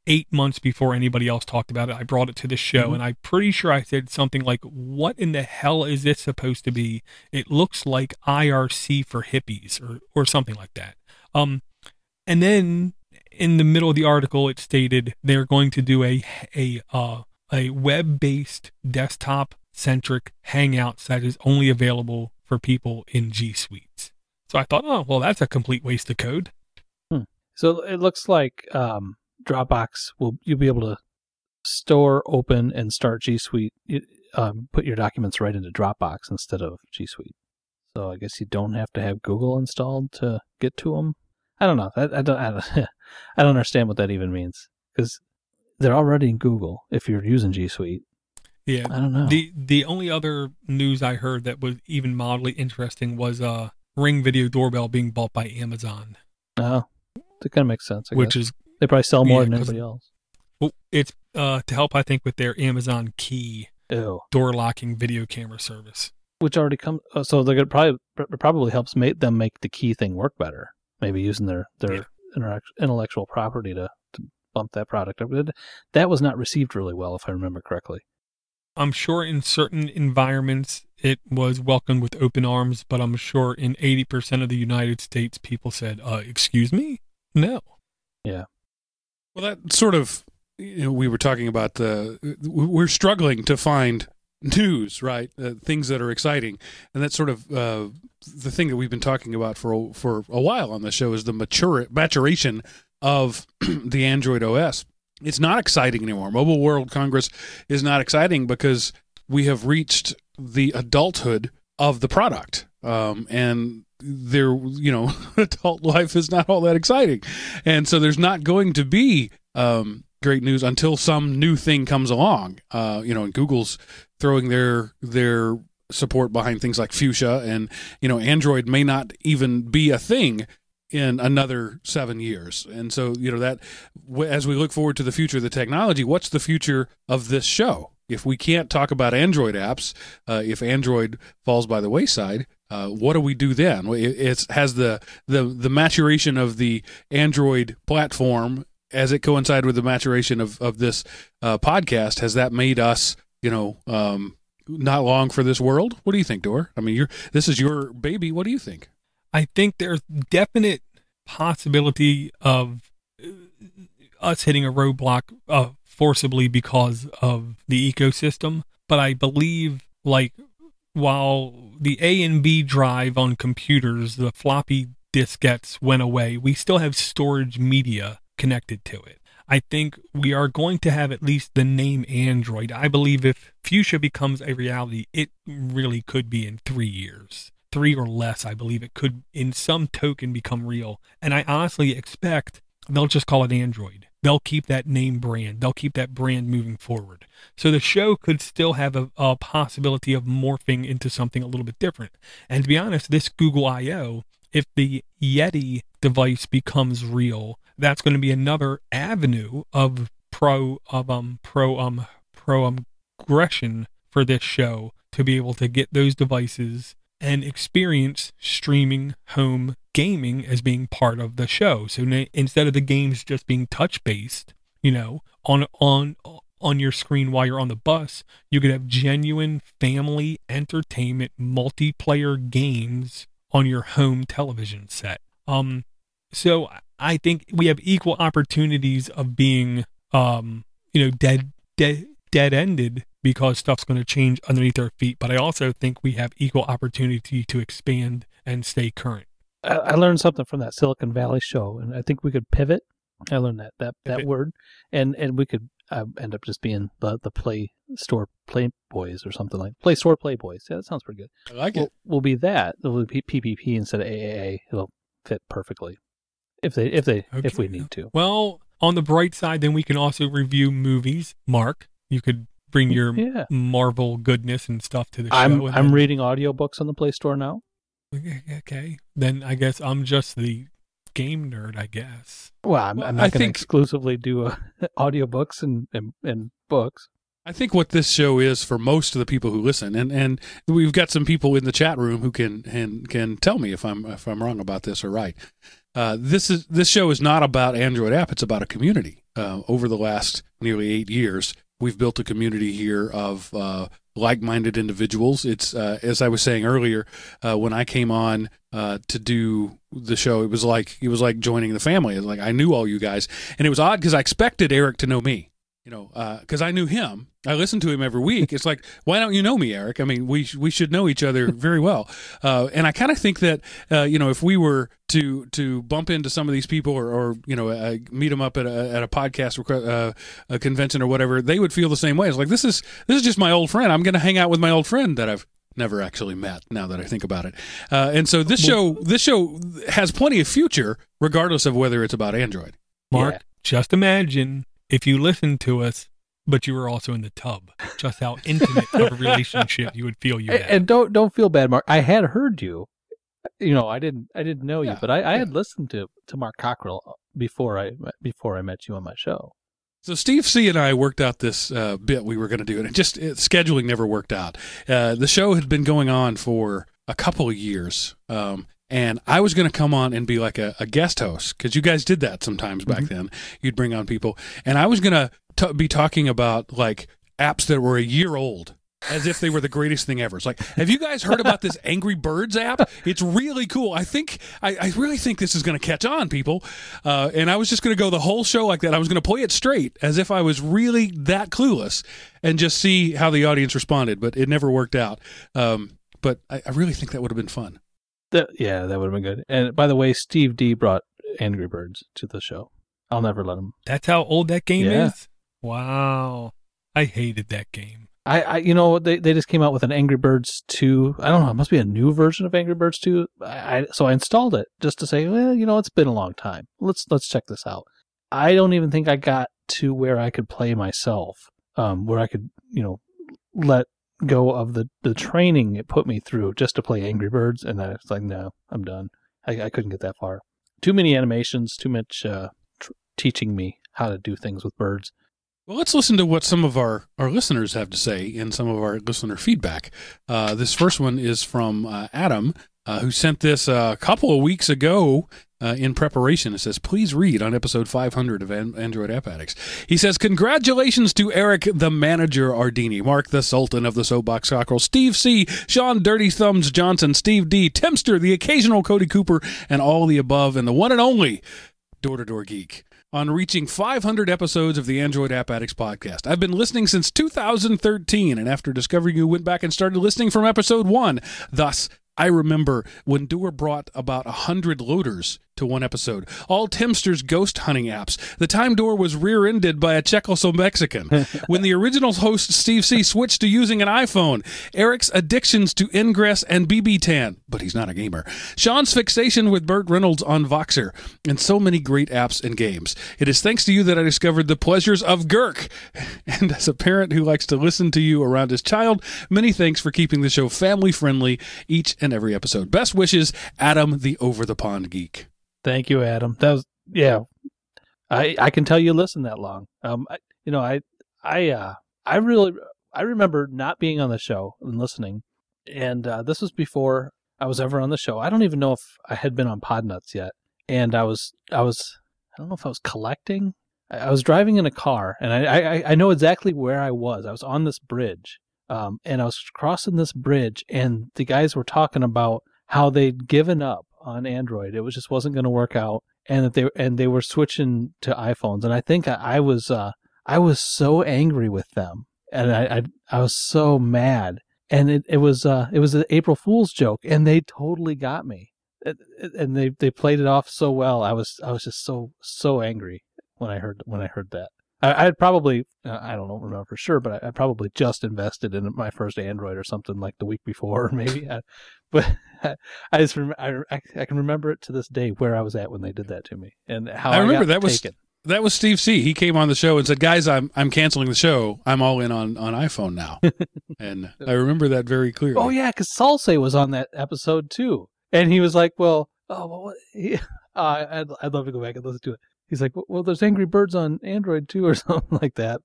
eight months before anybody else talked about it. I brought it to the show, mm-hmm. and I'm pretty sure I said something like, what in the hell is this supposed to be? It looks like I R C for hippies or, or something like that. Um, and then in the middle of the article, it stated they're going to do a, a, uh, a web-based desktop-centric Hangouts that is only available for people in G Suites. So I thought, oh, well, that's a complete waste of code. Hmm. So it looks like um, Dropbox will you'll be able to store, open, and start G Suite. Um, put your documents right into Dropbox instead of G Suite. So I guess you don't have to have Google installed to get to them. I don't know. I, I don't. I don't, I don't understand what that even means, because they're already in Google if you're using G Suite. Yeah, I don't know. The the only other news I heard that was even mildly interesting was uh, Ring Video Doorbell being bought by Amazon. Oh, that kind of makes sense. I which guess. is they probably sell more yeah, than anybody else. Well, it's uh, to help, I think, with their Amazon Key Ew. door locking video camera service, which already comes. Uh, so they're gonna probably probably helps make them make the key thing work better. Maybe using their their yeah. interact- intellectual property to, to bump that product up. That was not received really well, if I remember correctly. I'm sure in certain environments it was welcomed with open arms, but I'm sure in eighty percent of the United States, people said, uh, excuse me? No. Yeah. Well, that sort of, you know, we were talking about the, we're struggling to find news, right? Uh, things that are exciting. And that's sort of uh, the thing that we've been talking about for, for a while on the show is the mature, maturation of the Android O S. It's not exciting anymore. Mobile World Congress is not exciting because we have reached the adulthood of the product. Um, and there, you know, adult life is not all that exciting. And so there's not going to be um, great news until some new thing comes along. Uh, you know, and Google's throwing their their support behind things like Fuchsia, and, you know, Android may not even be a thing in another seven years. And so, you know, that as we look forward to the future of the technology, what's the future of this show? If we can't talk about Android apps, uh, if Android falls by the wayside, uh, what do we do then? It has the, the, the maturation of the Android platform as it coincide with the maturation of, of this uh, podcast. Has that made us, you know, um, not long for this world? What do you think, Dor? I mean, you're, this is your baby. What do you think? I think there's definite possibility of us hitting a roadblock uh, forcibly because of the ecosystem. But I believe, like, while the A and B drive on computers, the floppy diskettes went away, we still have storage media connected to it. I think we are going to have at least the name Android. I believe if Fuchsia becomes a reality, it really could be in three years. Three or less, I believe it could, in some token, become real. And I honestly expect they'll just call it Android. They'll keep that name brand. They'll keep that brand moving forward. So the show could still have a, a possibility of morphing into something a little bit different. And to be honest, this Google I O, if the Yeti device becomes real, that's going to be another avenue of pro of um pro um pro um aggression for this show to be able to get those devices and experience streaming home gaming as being part of the show. So na- instead of the games just being touch-based, you know, on on on your screen while you're on the bus, you could have genuine family entertainment multiplayer games on your home television set. Um, so I think we have equal opportunities of being, um, you know, dead, dead, dead-ended, because stuff's going to change underneath our feet. But I also think we have equal opportunity to expand and stay current. I, I learned something from that Silicon Valley show, and I think we could pivot. I learned that that, that word, and and we could uh, end up just being the, the Play Store Playboys or something like Play Store Playboys. Yeah, that sounds pretty good. I like we'll, it. We'll be that. It'll be P P P instead of A A A. It'll fit perfectly if they if they okay. if we need to. Well, on the bright side, then we can also review movies. Mark, you could bring your yeah. Marvel goodness and stuff to the show. I'm I'm then... reading audiobooks on the Play Store now. Okay, then I guess I'm just the game nerd, I guess. Well, I'm, well, I'm not going to think... exclusively do uh, audiobooks and, and and books. I think what this show is for most of the people who listen, and, and we've got some people in the chat room who can and can tell me if I'm if I'm wrong about this or right. uh, this is this show is not about Android app. It's about a community. Uh, over the last nearly eight years, we've built a community here of uh, like-minded individuals. It's uh, as I was saying earlier, uh, when I came on uh, to do the show, it was like it was like joining the family. It was like I knew all you guys, and it was odd because I expected Eric to know me. You know, because uh, I knew him. I listened to him every week. It's like, why don't you know me, Eric? I mean, we we should know each other very well. Uh, and I kind of think that, uh, you know, if we were to to bump into some of these people or, or you know, uh, meet them up at a, at a podcast uh, a convention or whatever, they would feel the same way. It's like, this is this is just my old friend. I'm going to hang out with my old friend that I've never actually met, now that I think about it. Uh, and so this show this show has plenty of future, regardless of whether it's about Android. Mark, Yeah. just imagine if you listened to us, but you were also in the tub, just how intimate of a relationship you would feel you And, had. and don't don't feel bad, Mark. I had heard you. You know, I didn't I didn't know you, Yeah, but I, I yeah. had listened to, to Mark Cockrell before I before I met you on my show. So Steve C. and I worked out this uh, bit we were going to do, and it just it, scheduling never worked out. Uh, the show had been going on for a couple of years, um, and I was going to come on and be like a, a guest host, because you guys did that sometimes back Mm-hmm. then. You'd bring on people, and I was going to be talking about like apps that were a year old, as if they were the greatest thing ever. It's like, have you guys heard about this Angry Birds app? It's really cool. I think, I, I really think this is going to catch on, people. Uh, and I was just going to go the whole show like that. I was going to play it straight as if I was really that clueless and just see how the audience responded, but it never worked out. Um, but I, I really think that would have been fun. That, yeah, that would have been good. And by the way, Steve D brought Angry Birds to the show. I'll never let him. That's how old that game Yeah. is? Wow. I hated that game. I, I, you know, they, they just came out with an Angry Birds two. I don't know. It must be a new version of Angry Birds two. I, I so I installed it just to say, well, you know, it's been a long time. Let's let's check this out. I don't even think I got to where I could play myself, um, where I could, you know, let go of the, the training it put me through just to play Angry Birds. And I was like, no, I'm done. I, I couldn't get that far. Too many animations, too much uh, tr- teaching me how to do things with birds. Well, let's listen to what some of our, our listeners have to say in some of our listener feedback. Uh, this first one is from uh, Adam, uh, who sent this uh, a couple of weeks ago uh, in preparation. It says, please read on episode five hundred of An- Android App Addicts. He says, congratulations to Eric, the manager Ardini, Mark, the Sultan of the Soapbox Cockerel, Steve C., Sean Dirty Thumbs Johnson, Steve D., Timster, the occasional Cody Cooper, and all the above, and the one and only Door-to-Door Geek, on reaching five hundred episodes of the Android App Addicts podcast. I've been listening since two thousand thirteen, and after discovering you, went back and started listening from episode one. Thus, I remember when Door brought about one hundred loaders to one episode, all Timster's ghost hunting apps, the time Door was rear-ended by a Czechoslovakian, when the original host Steve C. switched to using an iPhone, Eric's addictions to Ingress and B B Tan, but he's not a gamer, Sean's fixation with Burt Reynolds on Voxer, and so many great apps and games. It is thanks to you that I discovered the pleasures of Gurk, and as a parent who likes to listen to you around his child, many thanks for keeping the show family-friendly each and every episode. Best wishes, Adam, the over-the-pond geek. Thank you, Adam. That was, yeah. I I can tell you listen that long. Um, I, you know, I I uh I really I remember not being on the show and listening, and uh, this was before I was ever on the show. I don't even know if I had been on Podnuts yet, and I was I was I don't know if I was collecting. I, I was driving in a car, and I, I I know exactly where I was. I was on this bridge, um, and I was crossing this bridge, and the guys were talking about how they'd given up on Android. It was just wasn't going to work out, and that they and they were switching to iPhones. And I think I, I was uh, I was so angry with them, and I I, I was so mad. And it, it was uh, it was an April Fool's joke, and they totally got me. It, it, and they, they played it off so well. I was I was just so so angry when I heard when I heard that. I had probably uh, I don't know remember for sure, but I, I probably just invested in my first Android or something like the week before, maybe. I, but I just rem- I, I can remember it to this day where I was at when they did that to me and how I, I remember got that was taken. that was Steve C. He came on the show and said, "Guys, I'm I'm canceling the show. I'm all in on, on iPhone now." And I remember that very clearly. Oh yeah, because Salsa was on that episode too, and he was like, "Well, oh, well, what?" He, uh, I'd I'd love to go back and listen to it. He's like, "Well, there's Angry Birds on Android too," or something like that.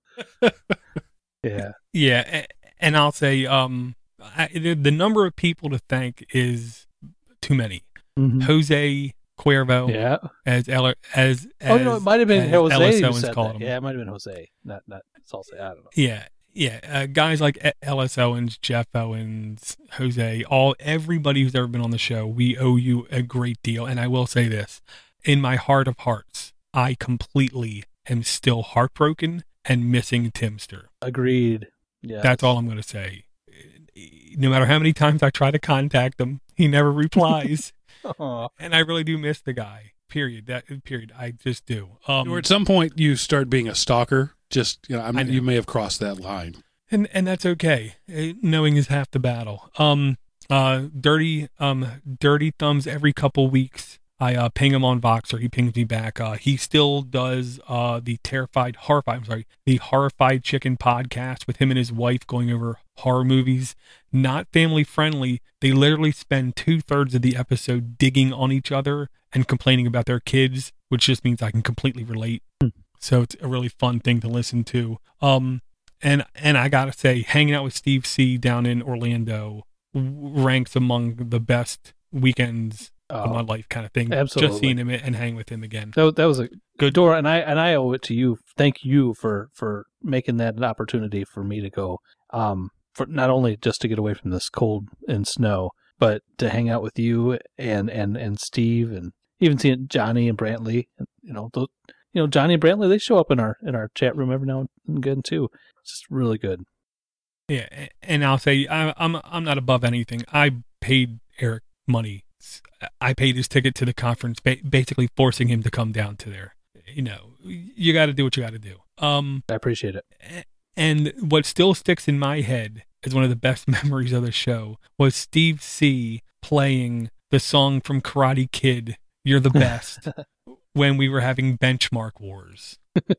Yeah, Yeah, a- and I'll say, um, I, the, the number of people to thank is too many. Mhm. Jose Cuervo. Yeah. As L- as, as Oh no, it might have been as Jose Ellis who Owens said called that. him. Yeah, it might have been Jose, not not Salsa. I don't know. Yeah, yeah. Uh, guys like E- Ellis Owens, Jeff Owens, Jose, all everybody who's ever been on the show, we owe you a great deal. And I will say this, in my heart of hearts, I completely am still heartbroken and missing Timster. Agreed. Yeah. That's all I'm going to say. No matter how many times I try to contact him, he never replies. Aw. And I really do miss the guy. Period. That period. I just do. Um, Or at some point you start being a stalker. Just, you know, I mean, I know. you may have crossed that line. and and that's okay. Uh, Knowing is half the battle. Um, uh, dirty, um, dirty thumbs every couple weeks. I uh, ping him on Voxer. He pings me back. Uh, he still does uh, the terrified, horrified. I'm sorry, the horrified chicken podcast with him and his wife going over horror movies. Not family friendly. They literally spend two thirds of the episode digging on each other and complaining about their kids, which just means I can completely relate. So it's a really fun thing to listen to. Um, and and I gotta say, hanging out with Steve C down in Orlando w- ranks among the best weekends of my Oh, life, kind of thing. absolutely. Just seeing him and hang with him again. that, that was a Good. Dora, and I and I owe it to you. Thank you for for making that an opportunity for me to go. Um, for not only just to get away from this cold and snow, but to hang out with you and and and Steve, and even seeing Johnny and Brantley. And, you know, those, you know Johnny and Brantley. They show up in our in our chat room every now and again too. It's just really good. Yeah, a- and I'll say I, I'm I'm not above anything. I paid Eric money. I paid his ticket to the conference, ba- basically forcing him to come down to there. You know, you got to do what you got to do. Um, I appreciate it. and what still sticks in my head as one of the best memories of the show was Steve C playing the song from Karate Kid, "You're the Best," when we were having benchmark wars.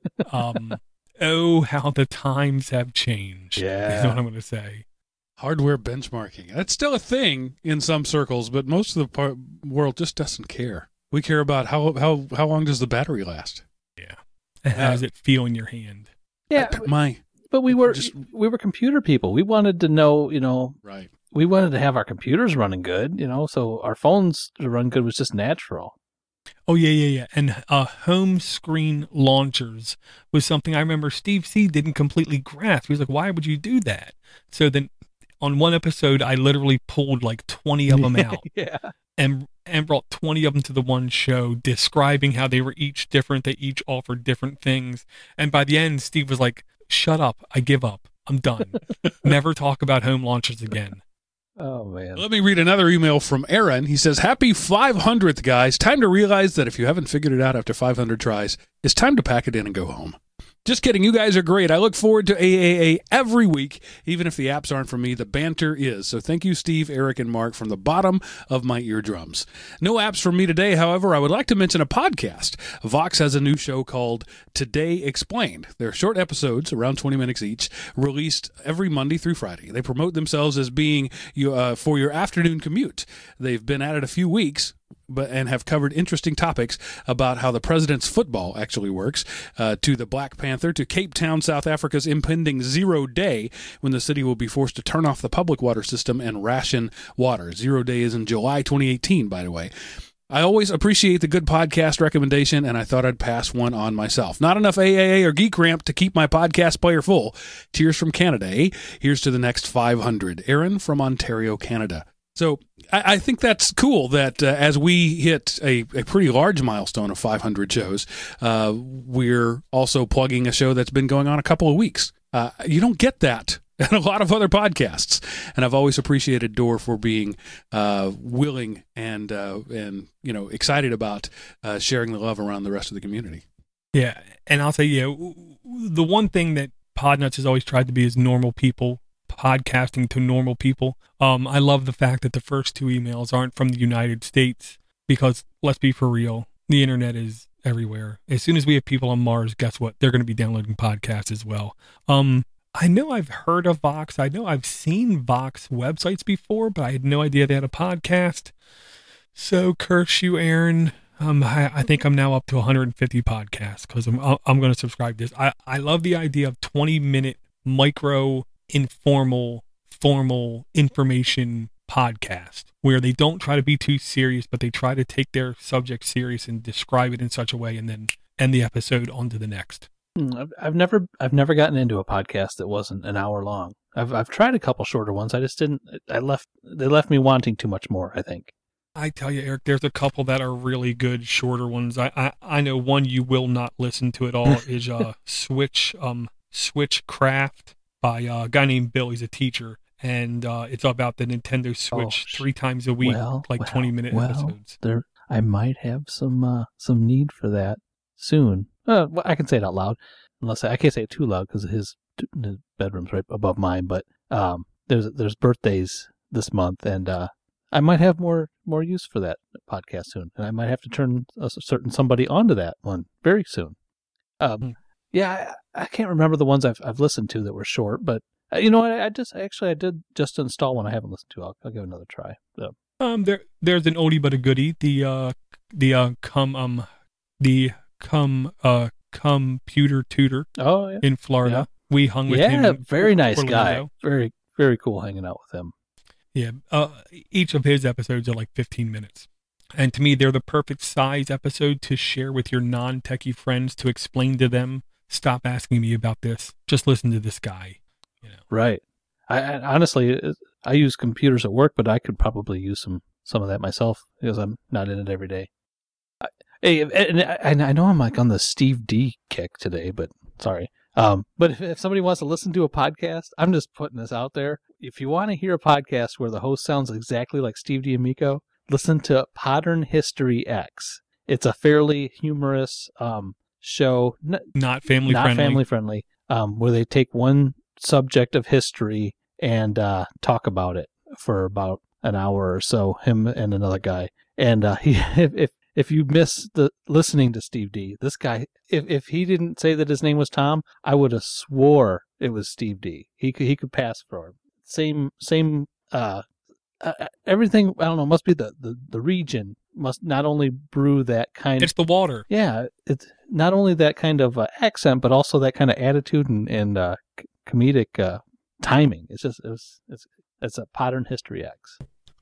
Um, oh, how the times have changed. Yeah. Is what I'm going to say. Hardware benchmarking. That's still a thing in some circles, but most of the par- world just doesn't care. We care about how how how long does the battery last. Yeah. And how does it feel in your hand? Yeah, My but we were just- we were computer people. We wanted to know, you know, right. we wanted to have our computers running good, you know, so our phones to run good was just natural. Oh, yeah, yeah, yeah. And uh, home screen launchers was something I remember Steve C didn't completely grasp. He was like, why would you do that? So then on one episode, I literally pulled like twenty of them out Yeah. and and brought twenty of them to the one show, describing how they were each different. They each offered different things. And by the end, Steve was like, shut up. I give up. I'm done. Never talk about home launchers again. Oh man. Let me read another email from Aaron. He says, happy five hundredth, guys. Time to realize that if you haven't figured it out after five hundred tries, it's time to pack it in and go home. Just kidding. You guys are great. I look forward to A A A every week, even if the apps aren't for me. The banter is. So thank you, Steve, Eric, and Mark, from the bottom of my eardrums. No apps for me today. However, I would like to mention a podcast. Vox has a new show called Today Explained. They're short episodes, around twenty minutes each, released every Monday through Friday. They promote themselves as being you uh, for your afternoon commute. They've been at it a few weeks, but and have covered interesting topics about how the president's football actually works, uh, to the Black Panther, to Cape Town, South Africa's impending zero day, when the city will be forced to turn off the public water system and ration water. Zero day is in July twenty eighteen, by the way. I always appreciate the good podcast recommendation, and I thought I'd pass one on myself. Not enough A A A or Geek Ramp to keep my podcast player full. Cheers from Canada, eh? Here's to the next five hundred. Aaron from Ontario, Canada. So I, I think that's cool that uh, as we hit a, a pretty large milestone of five hundred shows, uh, we're also plugging a show that's been going on a couple of weeks. Uh, you don't get that in a lot of other podcasts. And I've always appreciated Dor for being uh, willing and, uh, and you know, excited about uh, sharing the love around the rest of the community. Yeah. And I'll say, yeah, the one thing that Podnuts has always tried to be is normal people, podcasting to normal people. Um, I love the fact that the first two emails aren't from the United States because, let's be for real, the internet is everywhere. As soon as we have people on Mars, guess what? They're going to be downloading podcasts as well. Um, I know I've heard of Vox. I know I've seen Vox websites before, but I had no idea they had a podcast. So curse you, Aaron. Um, I, I think I'm now up to one hundred fifty podcasts because I'm I'm going to subscribe to this. I, I love the idea of twenty minute micro informal formal information podcast, where they don't try to be too serious, but they try to take their subject serious and describe it in such a way, and then end the episode on to the next. I've, I've never, I've never gotten into a podcast that wasn't an hour long. I've, I've tried a couple shorter ones. I just didn't. I left. They left me wanting too much more, I think. I tell you, Eric, there's a couple that are really good, shorter ones. I, I, I know one you will not listen to at all is uh Switch um Switchcraft by a guy named Bill. He's a teacher, and uh, it's about the Nintendo Switch oh, three times a week, well, like well, twenty minute well, episodes. There, I might have some uh, some need for that soon. Uh, well, I can say it out loud, unless I, I can't say it too loud because his, his bedroom's right above mine. But um, there's there's birthdays this month, and uh, I might have more more use for that podcast soon, and I might have to turn a certain somebody onto that one very soon. Um, Hmm. yeah, I, I can't remember the ones I've I've listened to that were short, but uh, you know what? I, I just actually I did just install one I haven't listened to. I'll, I'll give it another try. So. Um, there there's an oldie but a goodie. The uh the uh come um the come uh computer tutor Oh yeah, in Florida. We hung with him. yeah, in very nice Orlando. guy. Very very cool hanging out with him. Yeah, uh, each of his episodes are like fifteen minutes. And to me, they're the perfect size episode to share with your non-techie friends, to explain to them, stop asking me about this. Just listen to this guy. You know. Right. I, I honestly, I use computers at work, but I could probably use some, some of that myself because I'm not in it every day. I, hey, and, and I know I'm like on the Steve D kick today, but sorry. Um, but if, if somebody wants to listen to a podcast, I'm just putting this out there. If you want to hear a podcast where the host sounds exactly like Steve D'Amico, listen to Modern History X. It's a fairly humorous um, show, n- Not family not friendly. family friendly, um, where they take one subject of history and uh, talk about it for about an hour or so. Him and another guy, and uh, he if, if if you miss the listening to Steve D, this guy, if if he didn't say that his name was Tom, I would have swore it was Steve D. He could he could pass for him. Same same. Uh, Uh, everything, I don't know, must be the, the, the region must not only brew that kind It's the water. yeah, it's not only that kind of uh, accent, but also that kind of attitude and, and uh, c- comedic uh, timing. It's just, it's, it's, it's a Modern History X.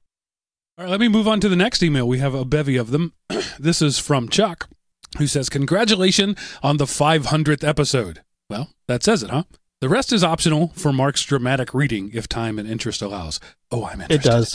All right, let me move on to the next email. We have a bevy of them. This is from Chuck, who says, congratulations on the five hundredth episode. Well, that says it, huh? The rest is optional for Mark's dramatic reading if time and interest allows. Oh, I'm interested. It does.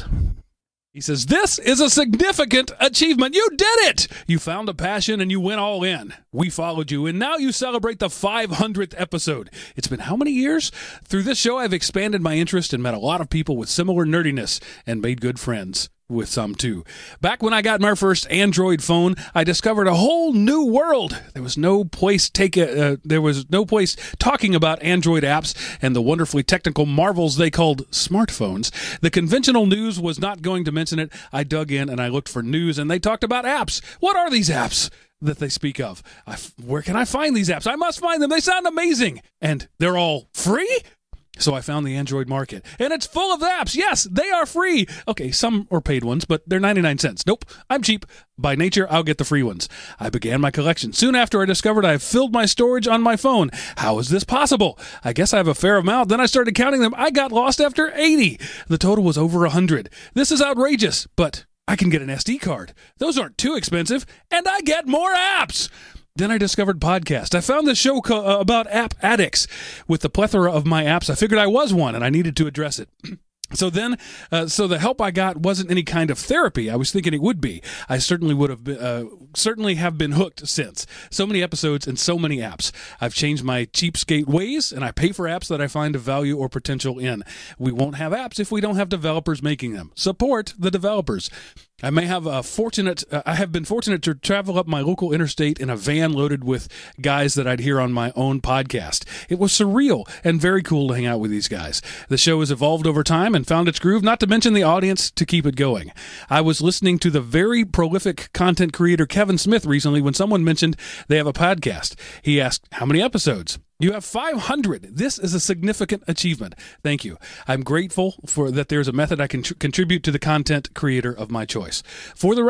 He says, this is a significant achievement. You did it. You found a passion and you went all in. We followed you, and now you celebrate the five hundredth episode. It's been how many years? Through this show, I've expanded my interest and met a lot of people with similar nerdiness and made good friends with some too. Back when I got my first Android phone, I discovered a whole new world. There was no place take a, uh, there was no place talking about Android apps and the wonderfully technical marvels they called smartphones. The conventional news was not going to mention it. I dug in and I looked for news, and they talked about apps. What are these apps that they speak of? I, where can I find these apps? I must find them. They sound amazing, and they're all free. So I found the Android market, and it's full of apps. Yes, they are free. Okay, some are paid ones, but they're ninety-nine cents. Nope, I'm cheap. By nature, I'll get the free ones. I began my collection. Soon after, I discovered I have filled my storage on my phone. How is this possible? I guess I have a fair amount. Then I started counting them. I got lost after eighty. The total was over one hundred. This is outrageous, but I can get an S D card. Those aren't too expensive, and I get more apps. Then I discovered podcast. I found this show co- uh, about app addicts. With the plethora of my apps, I figured I was one, and I needed to address it. So then, uh, so the help I got wasn't any kind of therapy. I was thinking it would be. I certainly would have been, uh, certainly have been hooked since. So many episodes and so many apps. I've changed my cheapskate ways, and I pay for apps that I find a value or potential in. We won't have apps if we don't have developers making them. Support the developers. I may have a fortunate, uh, I have been fortunate to travel up my local interstate in a van loaded with guys that I'd hear on my own podcast. It was surreal and very cool to hang out with these guys. The show has evolved over time and found its groove, not to mention the audience to keep it going. I was listening to the very prolific content creator Kevin Smith recently when someone mentioned they have a podcast. He asked, how many episodes? You have five hundred. This is a significant achievement. Thank you. I'm grateful for that there's a method I can tr- contribute to the content creator of my choice. For the record,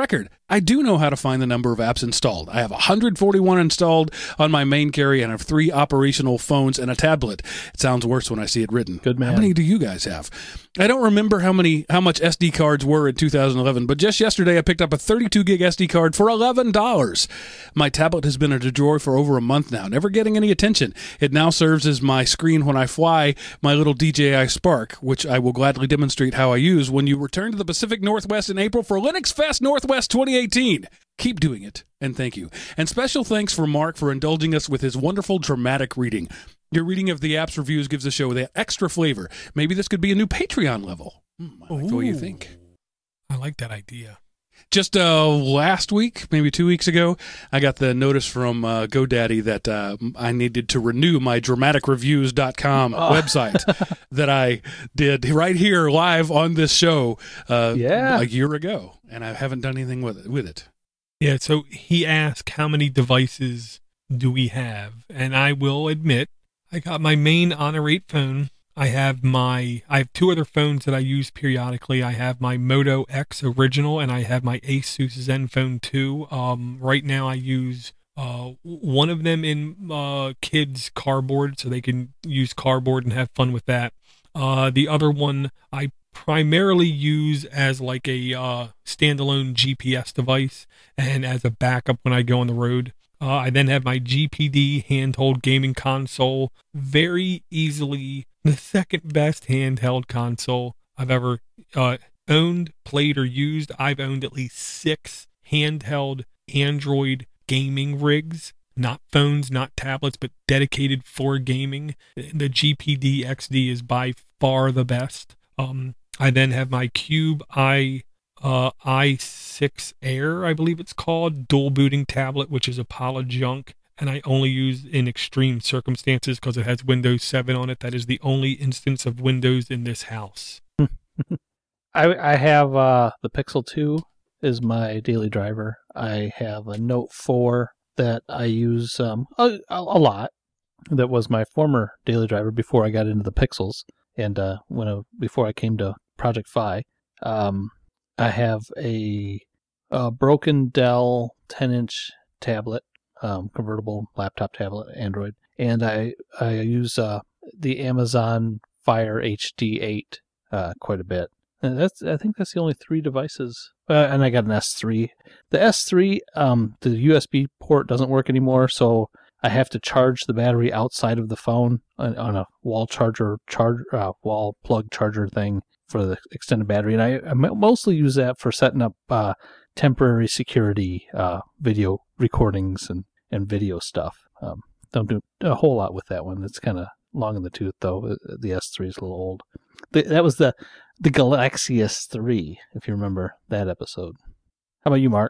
I do know how to find the number of apps installed. I have one hundred forty-one installed on my main carry and I have three operational phones and a tablet. It sounds worse when I see it written. Good man. How many do you guys have? I don't remember how many, how much S D cards were in two thousand eleven, but just yesterday I picked up a thirty-two gig S D card for eleven dollars. My tablet has been in a drawer for over a month now, never getting any attention. It now serves as my screen when I fly my little D J I Spark, which I will gladly demonstrate how I use when you return to the Pacific Northwest in April for Linux Fest Northwest twenty eighteen. Keep doing it, and thank you. And special thanks for Mark for indulging us with his wonderful dramatic reading. Your reading of the app's reviews gives the show that extra flavor. Maybe this could be a new Patreon level. Hmm, I like the way you think. I like that idea. Just uh, last week, maybe two weeks ago, I got the notice from uh, GoDaddy that uh, I needed to renew my dramatic reviews dot com oh. website that I did right here live on this show uh, yeah. a year ago, and I haven't done anything with it. With it. Yeah, so he asked, how many devices do we have? And I will admit, I got my main Honor eight phone. I have my, I have two other phones that I use periodically. I have my Moto X original and I have my Asus Zenfone two. Um, right now I use uh, one of them in uh, kids' cardboard so they can use cardboard and have fun with that. Uh, the other one I primarily use as like a uh, standalone G P S device and as a backup when I go on the road. Uh, I then have my G P D handheld gaming console, very easily the second best handheld console I've ever uh, owned, played, or used. I've owned at least six handheld Android gaming rigs, not phones, not tablets, but dedicated for gaming. The G P D X D is by far the best. Um, I then have my Cube i uh, i six Air, I believe it's called, dual booting tablet, which is Apollo junk, and I only use in extreme circumstances because it has Windows seven on it. That is the only instance of Windows in this house. I, I have uh, the Pixel two is my daily driver. I have a Note four that I use um, a, a lot. That was my former daily driver before I got into the Pixels. And uh, when I, before I came to Project Fi, um, I have a, a broken Dell ten-inch tablet, um, convertible laptop tablet, Android, and I I use uh, the Amazon Fire H D eight uh, quite a bit. And that's I think that's the only three devices. Uh, and I got an S three. The S three, um, the U S B port doesn't work anymore, so I have to charge the battery outside of the phone on, on a wall charger, charge, uh, wall plug charger thing for the extended battery. And I, I mostly use that for setting up uh, temporary security uh, video recordings and, and video stuff. Um, don't do a whole lot with that one. It's kind of long in the tooth, though. The S three is a little old. The, that was the, the Galaxy S three, if you remember that episode. How about you, Mark?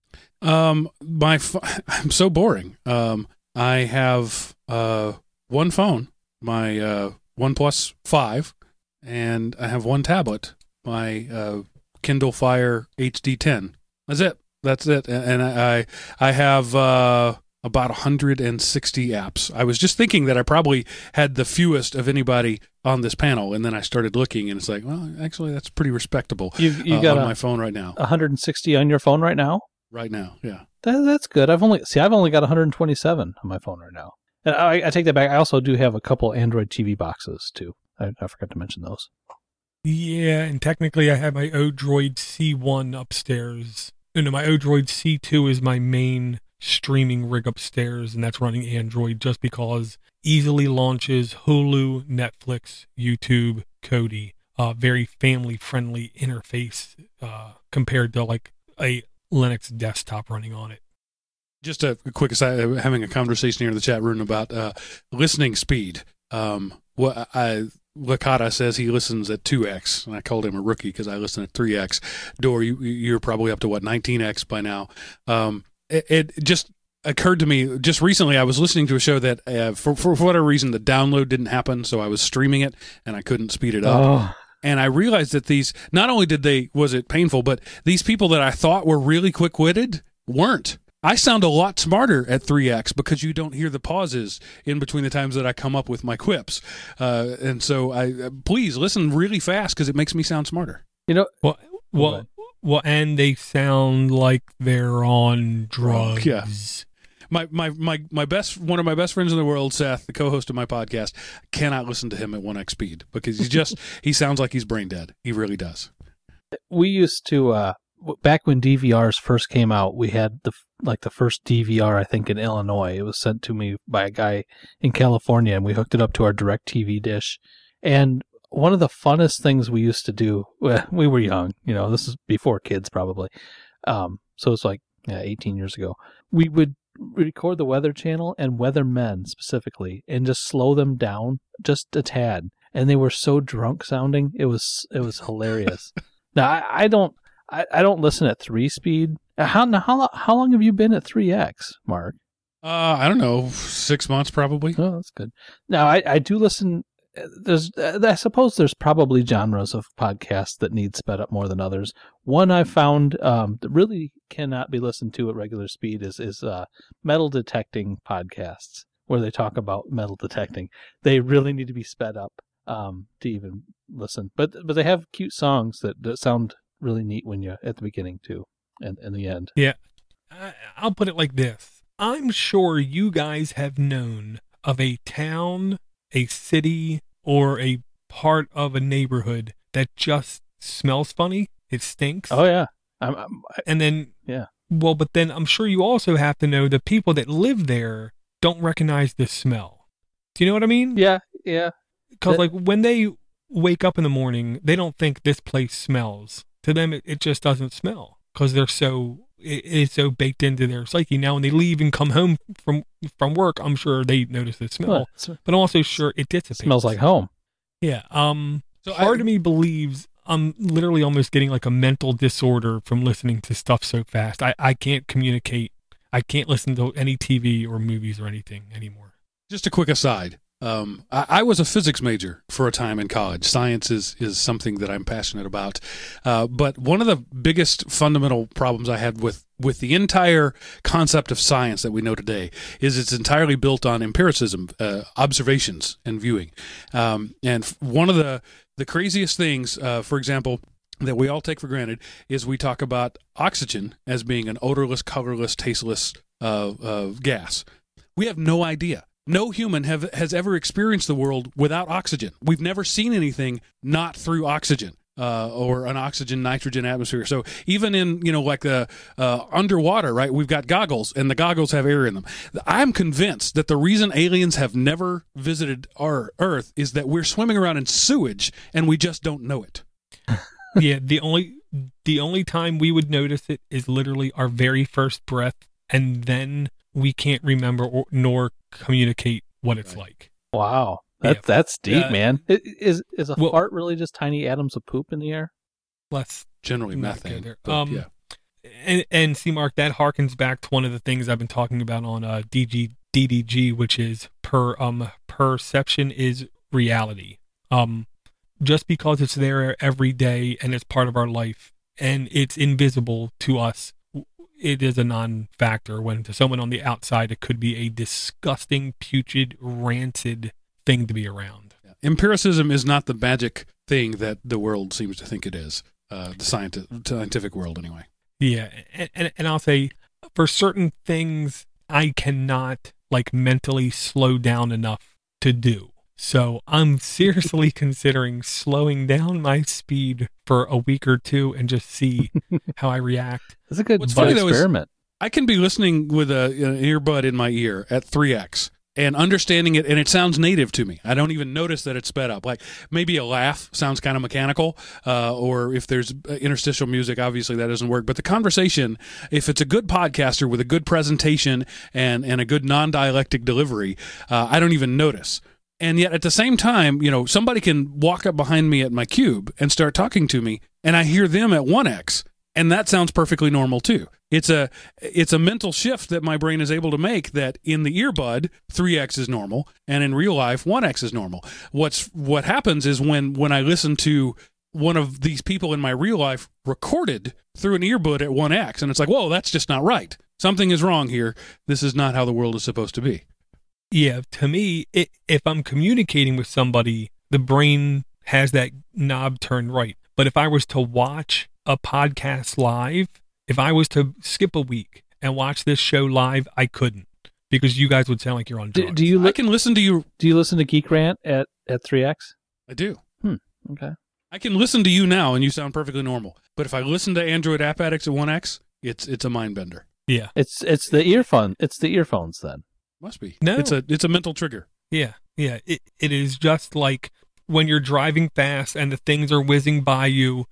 Um, my f- I'm so boring. Um, I have uh, one phone, my uh, OnePlus five, and I have one tablet, my uh, Kindle Fire H D ten. That's it. That's it. And I I have uh, about one hundred sixty apps. I was just thinking that I probably had the fewest of anybody on this panel, and then I started looking, and it's like, well, actually, that's pretty respectable. You you uh, got on a, my phone right now. one hundred sixty on your phone right now? Right now, yeah. That, that's good. I've only see. I've only got one hundred twenty-seven on my phone right now. And I, I take that back. I also do have a couple Android T V boxes too. I, I forgot to mention those. Yeah, and technically, I have my Odroid C one upstairs. No, no, my Odroid C two is my main streaming rig upstairs, and that's running Android just because easily launches Hulu, Netflix, YouTube, Kodi. Uh, very family-friendly interface uh, compared to like a Linux desktop running on it. Just a quick aside, having a conversation here in the chat room about uh, listening speed. Um, what I Lakata says he listens at two x, and I called him a rookie because I listen at three x. Door, you, you're probably up to, what, nineteen x by now. Um, it, it just occurred to me just recently, I was listening to a show that uh, for, for whatever reason, the download didn't happen, so I was streaming it, and I couldn't speed it up. Oh. And I realized that these, not only did they, was it painful, but these people that I thought were really quick-witted weren't. I sound a lot smarter at three x because you don't hear the pauses in between the times that I come up with my quips. Uh, and so I uh, please listen really fast because it makes me sound smarter. You know, well, well, Well, and they sound like they're on drugs. Yeah. My, my my my best one of my best friends in the world, Seth, the co-host of my podcast, cannot listen to him at one X speed because he's just he sounds like he's brain dead. He really does. We used to uh, back when D V Rs first came out. We had the like the first D V R I think in Illinois. It was sent to me by a guy in California, and we hooked it up to our DirecTV dish. And one of the funnest things we used to do, well, we were young, you know, this is before kids probably. Um, so it's like yeah, eighteen years ago. We would record the Weather Channel and weathermen specifically and just slow them down just a tad. And they were so drunk sounding. It was, it was hilarious. Now I, I don't, I, I don't listen at three speed. How, how, how long have you been at three X, Mark? Uh, I don't know, six months probably. Oh, that's good. Now I, I do listen. There's, I suppose there's probably genres of podcasts that need sped up more than others. One I found um, that really cannot be listened to at regular speed is is uh, metal detecting podcasts, where they talk about metal detecting. They really need to be sped up um, to even listen. But but they have cute songs that, that sound really neat when you at the beginning too, and in the end. Yeah, I, I'll put it like this: I'm sure you guys have known of a town, a city, or a part of a neighborhood that just smells funny. It stinks. Oh yeah. I'm, I'm, I, and then, yeah. Well, but then I'm sure you also have to know the people that live there don't recognize the smell. Do you know what I mean? Yeah. Yeah. Because like when they wake up in the morning, they don't think this place smells. To them, it, it just doesn't smell because they're so, it, it's so baked into their psyche. Now, when they leave and come home from, from work, I'm sure they notice the smell, well, but I'm also sure it dissipates. Smells like home. Yeah. Um, so part I, of me believes I'm literally almost getting like a mental disorder from listening to stuff so fast. I, I can't communicate. I can't listen to any T V or movies or anything anymore. Just a quick aside. Um, I, I was a physics major for a time in college. Science is, is something that I'm passionate about. Uh, but one of the biggest fundamental problems I had with, with the entire concept of science that we know today is it's entirely built on empiricism, uh, observations and viewing. Um, and one of the, the craziest things, uh, for example, that we all take for granted is we talk about oxygen as being an odorless, colorless, tasteless uh, uh, gas. We have no idea. No human have, has ever experienced the world without oxygen. We've never seen anything not through oxygen uh, or an oxygen-nitrogen atmosphere. So even in, you know, like the uh, underwater, right, we've got goggles, and the goggles have air in them. I'm convinced that the reason aliens have never visited our Earth is that we're swimming around in sewage, and we just don't know it. Yeah, the only the only time we would notice it is literally our very first breath, and then we can't remember or, nor communicate what it's right. like. Wow, that, yeah. that's deep, uh, man. It, is is a well, fart really just tiny atoms of poop in the air? Let's generally methane. But, um, yeah. And, and see, Mark, that harkens back to one of the things I've been talking about on uh, D G, D D G, which is per um perception is reality. Um, just because it's there every day and it's part of our life and it's invisible to us, it is a non-factor, when to someone on the outside it could be a disgusting, putrid, rancid thing to be around. Yeah. Empiricism is not the magic thing that the world seems to think it is, uh, the scientific, scientific world anyway. Yeah, and, and, and I'll say, for certain things, I cannot like mentally slow down enough to do. So I'm seriously considering slowing down my speed for a week or two and just see how I react. That's a good What's funny, though, experiment. I can be listening with a, an earbud in my ear at three X and understanding it, and it sounds native to me. I don't even notice that it's sped up. Like maybe a laugh sounds kind of mechanical, uh, or if there's interstitial music, obviously that doesn't work. But the conversation, if it's a good podcaster with a good presentation and, and a good non-dialectic delivery, uh, I don't even notice. And yet at the same time, you know, somebody can walk up behind me at my cube and start talking to me, and I hear them at one X, and that sounds perfectly normal too. It's a it's a mental shift that my brain is able to make, that in the earbud, three X is normal, and in real life, one X is normal. What's what happens is when when I listen to one of these people in my real life recorded through an earbud at one X, and it's like, whoa, that's just not right. Something is wrong here. This is not how the world is supposed to be. Yeah, to me, it, if I'm communicating with somebody, the brain has that knob turned right. But if I was to watch a podcast live, if I was to skip a week and watch this show live, I couldn't, because you guys would sound like you're on drugs. Do, do you? Li- I can listen to you. Do you listen to Geek Rant at at three X? I do. Hmm. Okay. I can listen to you now, and you sound perfectly normal. But if I listen to Android App Addicts at one X, it's it's a mind bender. Yeah. It's it's the earphone. It's the earphones then. Must be. No. It's a it's a mental trigger. Yeah. Yeah. It it is just like when you're driving fast and the things are whizzing by you.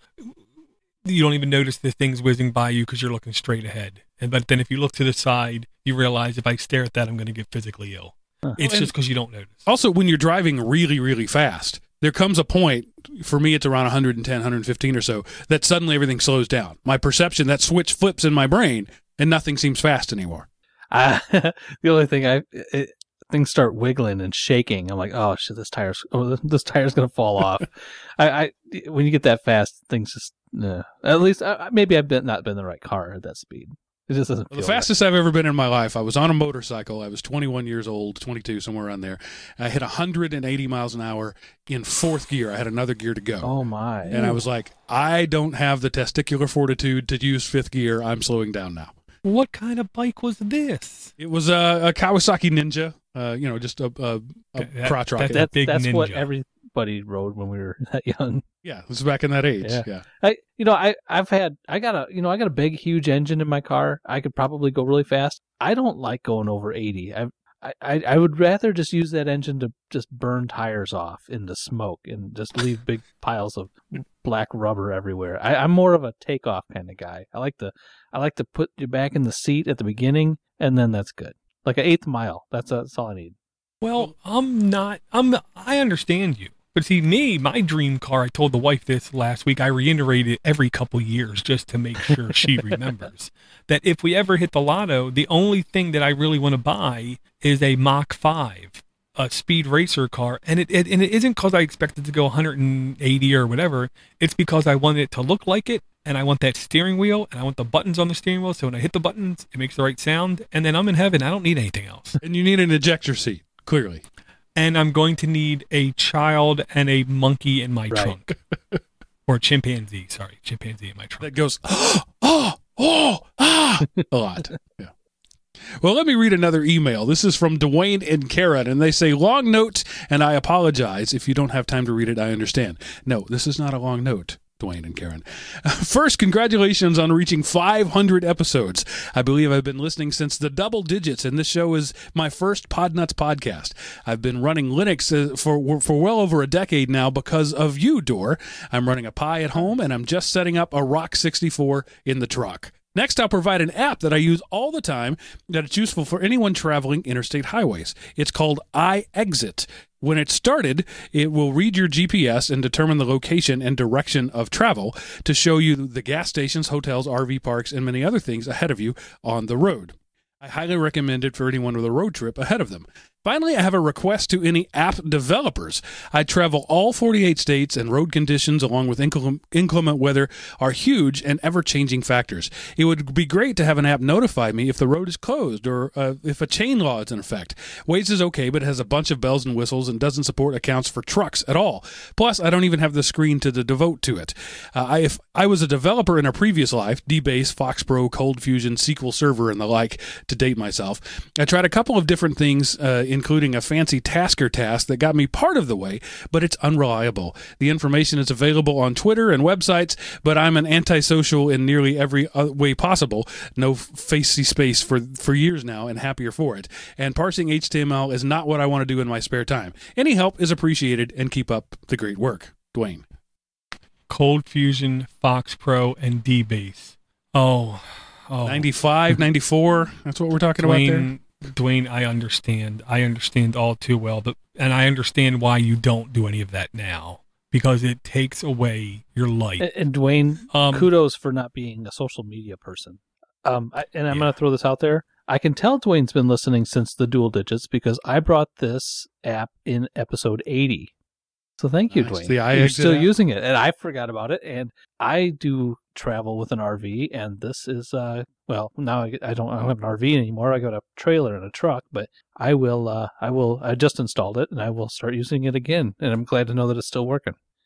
You don't even notice the things whizzing by you because you're looking straight ahead. And but then if you look to the side, you realize if I stare at that, I'm going to get physically ill. Huh. It's Well, just because you don't notice. Also, when you're driving really, really fast, there comes a point, for me it's around one ten, one fifteen or so, that suddenly everything slows down. My perception, that switch flips in my brain, and nothing seems fast anymore. Uh, the only thing I it, things start wiggling and shaking. I'm like, oh shit, this tire's oh this, this tire's gonna fall off. I, I when you get that fast, things just uh, at least uh, maybe I've been not been in the right car at that speed. It just doesn't. Well, feel the fastest I've ever been in my life, I was on a motorcycle. I was twenty-one years old, twenty-two, somewhere around there. I hit one hundred eighty miles an hour in fourth gear. I had another gear to go. Right. Oh my! And I was like, I don't have the testicular fortitude to use fifth gear. I'm slowing down now. What kind of bike was this? It was a, a Kawasaki Ninja, uh, you know, just a, a, a That- crotch that- rocket. that's big that's what ninja. everybody rode when we were that young. Yeah, this was back in that age. Yeah. Yeah. I you know I I've had I got a you know I got a big huge engine in my car. I could probably go really fast. I don't like going over eighty. I I I would rather just use that engine to just burn tires off into smoke and just leave big piles of black rubber everywhere. I, I'm more of a takeoff kind of guy. I like to I like to put you back in the seat at the beginning, and then that's good. Like an eighth mile. That's that's all I need. Well, I'm not. I'm. I understand you, but see, me, my dream car. I told the wife this last week. I reiterate it every couple years just to make sure she remembers that if we ever hit the lotto, the only thing that I really want to buy is a Mach five, a speed racer car, and it, it and it isn't because I expect it to go one hundred eighty or whatever. It's because I want it to look like it, and I want that steering wheel, and I want the buttons on the steering wheel. So when I hit the buttons, it makes the right sound, and then I'm in heaven. I don't need anything else. And you need an ejector seat, clearly. And I'm going to need a child and a monkey in my Right. trunk. Or chimpanzee, sorry, chimpanzee in my trunk. That goes, oh, oh, ah, a lot. Yeah. Well, let me read another email. This is from Dwayne and Karen, and they say, long note, and I apologize. If you don't have time to read it, I understand. No, this is not a long note. Dwayne and Karen. First, congratulations on reaching five hundred episodes. I believe I've been listening since the double digits, and this show is my first Podnuts podcast. I've been running Linux uh, for for well over a decade now because of you, Dor. I'm running a Pi at home, and I'm just setting up a Rock sixty-four in the truck. Next, I'll provide an app that I use all the time that it's useful for anyone traveling interstate highways. It's called iExit. When it's started, it will read your G P S and determine the location and direction of travel to show you the gas stations, hotels, R V parks, and many other things ahead of you on the road. I highly recommend it for anyone with a road trip ahead of them. Finally, I have a request to any app developers. I travel all forty-eight states, and road conditions, along with inclement, inclement weather, are huge and ever-changing factors. It would be great to have an app notify me if the road is closed or uh, if a chain law is in effect. Waze is okay, but it has a bunch of bells and whistles and doesn't support accounts for trucks at all. Plus, I don't even have the screen to, to devote to it. Uh, I, if I was a developer in a previous life, DBase, FoxPro, Cold Fusion, S Q L Server, and the like, to date myself, I tried a couple of different things, uh, including a fancy Tasker task that got me part of the way, but it's unreliable. The information is available on Twitter and websites, but I'm an antisocial in nearly every way possible. No facey space for, for years now, and happier for it. And parsing H T M L is not what I want to do in my spare time. Any help is appreciated, and keep up the great work. Dwayne. Cold Fusion, Fox Pro, and DBase. Oh, oh. ninety-five, ninety-four, that's what we're talking about there? Dwayne, Dwayne, I understand. I understand all too well, but and I understand why you don't do any of that now, because it takes away your life. And, and Dwayne, Um, kudos for not being a social media person. Um, I, and I'm Yeah. going to throw this out there. I can tell Dwayne's been listening since the dual digits because I brought this app in episode eighty. So thank you, Nice. Dwayne. The You're iExit still app? using it, and I forgot about it. And I do travel with an R V, and this is uh well now I, I don't I don't have an R V anymore. I got a trailer and a truck, but I will uh I will I just installed it and I will start using it again. And I'm glad to know that it's still working.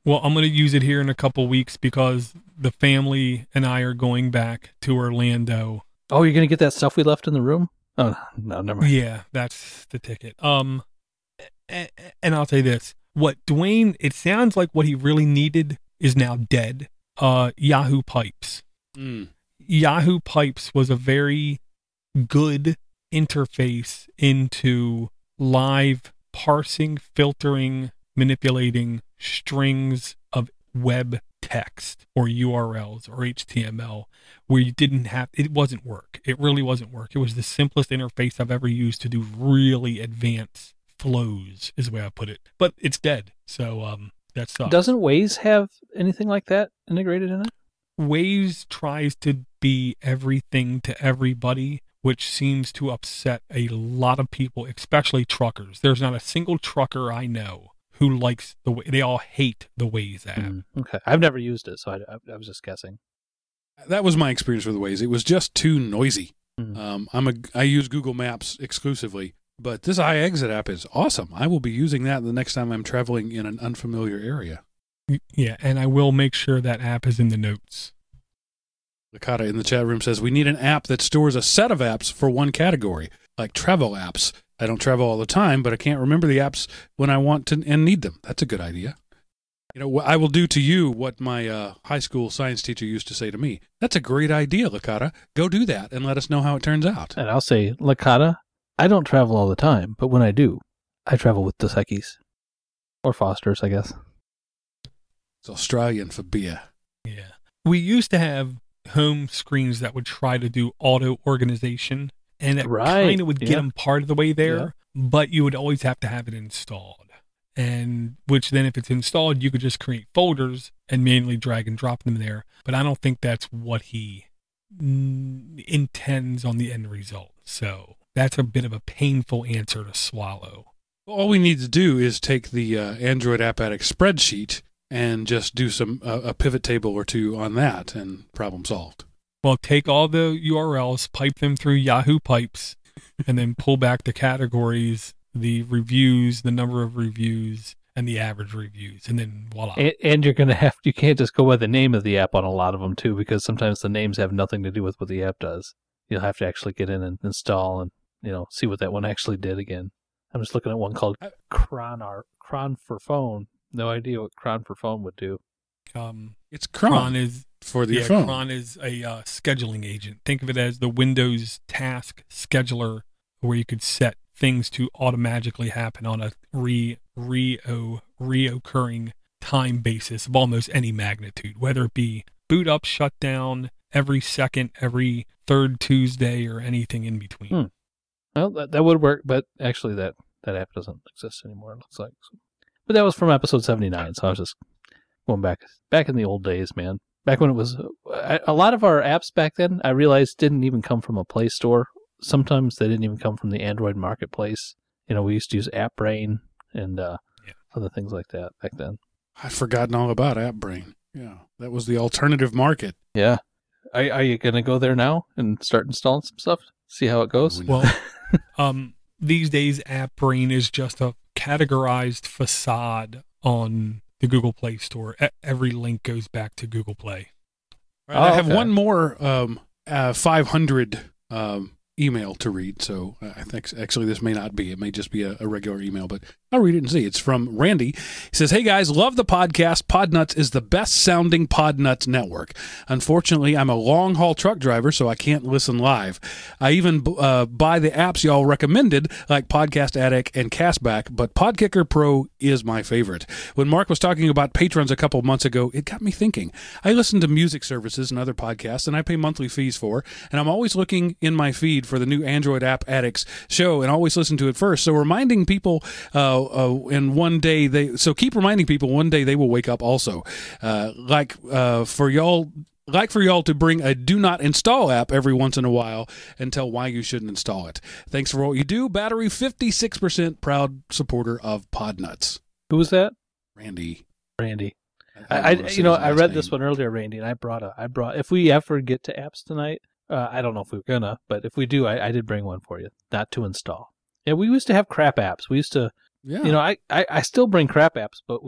Well, I'm going to use it here in a couple weeks because the family and I are going back to Orlando. Oh, you're going to get that stuff we left in the room? Oh, no, never mind. Yeah, that's the ticket. Um, and, and I'll say this. What Dwayne, it sounds like what he really needed is now dead. Uh, Yahoo Pipes. Mm. Yahoo Pipes was a very good interface into live parsing, filtering, manipulating strings of web text or U R Ls or H T M L where you didn't have, it wasn't work. It really wasn't work. It was the simplest interface I've ever used to do really advanced flows is the way I put it. But it's dead. So um, that sucks. Doesn't Waze have anything like that integrated in it? Waze tries to be everything to everybody, which seems to upset a lot of people, especially truckers. There's not a single trucker I know who likes the way, they all hate the Waze app. Mm, okay. I've never used it, so I, I, I was just guessing. That was my experience with Waze. It was just too noisy. Mm. Um, I'm a I use Google Maps exclusively, but this iExit app is awesome. I will be using that the next time I'm traveling in an unfamiliar area. Yeah, and I will make sure that app is in the notes. Lakata in the chat room says, we need an app that stores a set of apps for one category, like travel apps. I don't travel all the time, but I can't remember the apps when I want to and need them. That's a good idea. You know, I will do to you what my uh, high school science teacher used to say to me. That's a great idea, Lakata. Go do that and let us know how it turns out. And I'll say, Lakata, I don't travel all the time, but when I do, I travel with Dos Equis. Or Foster's, I guess. It's Australian for beer. Yeah. We used to have home screens that would try to do auto organization, and it Right. kind of would get Yeah. them part of the way there, Yeah. but you would always have to have it installed. And which then if it's installed, you could just create folders and manually drag and drop them there. But I don't think that's what he mm, intends on the end result. So that's a bit of a painful answer to swallow. All we need to do is take the uh, Android App Addict spreadsheet and just do some uh, a pivot table or two on that, and problem solved. Well, take all the U R Ls, pipe them through Yahoo Pipes, and then pull back the categories, the reviews, the number of reviews, and the average reviews, and then voila. And, and you're going to have, you can't just go by the name of the app on a lot of them, too, because sometimes the names have nothing to do with what the app does. You'll have to actually get in and install and, you know, see what that one actually did again. I'm just looking at one called Cronar, Cron for Phone. No idea what Cron for Phone would do. Um, It's Cron, Cron is for the yeah, phone. Cron is a uh, scheduling agent. Think of it as the Windows task scheduler, where you could set things to automatically happen on a re re reoccurring time basis of almost any magnitude, whether it be boot up, shut down every second, every third Tuesday, or anything in between. Hmm. Well, that, that would work, but actually that, that app doesn't exist anymore, it looks like. But that was from episode seventy-nine, so I was just going back back in the old days, man. Back when it was, a, a lot of our apps back then, I realized didn't even come from a Play Store. Sometimes they didn't even come from the Android marketplace. You know, we used to use AppBrain and uh, yeah. other things like that back then. I'd forgotten all about AppBrain. Yeah, that was the alternative market. Yeah. Are, are you going to go there now and start installing some stuff? See how it goes? Well, um, these days, AppBrain is just a categorized facade on the Google Play Store. E- every link goes back to Google Play. All right, Oh, I have okay. one more um, uh, five hundred um, email to read, so I think actually this may not be. It may just be a, a regular email, but I'll read it and see. It's from Randy. He says, hey guys, love the podcast. Podnuts is the best sounding Podnuts network. Unfortunately, I'm a long haul truck driver, so I can't listen live. I even uh, buy the apps y'all recommended, like Podcast Addict and Castback, but Podkicker Pro is my favorite. When Mark was talking about patrons a couple months ago, it got me thinking. I listen to music services and other podcasts, and I pay monthly fees for, and I'm always looking in my feed for the new Android App Addicts show, and always listen to it first. So reminding people, uh, uh, and one day they, so keep reminding people one day they will wake up also. Uh, like uh, for y'all, like for y'all to bring a do not install app every once in a while and tell why you shouldn't install it. Thanks for what you do. Battery fifty-six percent proud supporter of Podnuts. Who was that? Randy. Randy. I, I, don't I wanna say you know, his I last read name. this one earlier, Randy, and I brought a, I brought, if we ever get to apps tonight, uh, I don't know if we're gonna, but if we do, I, I did bring one for you, not to install. Yeah, we used to have crap apps. We used to, Yeah. you know, I, I, I still bring crap apps, but we don't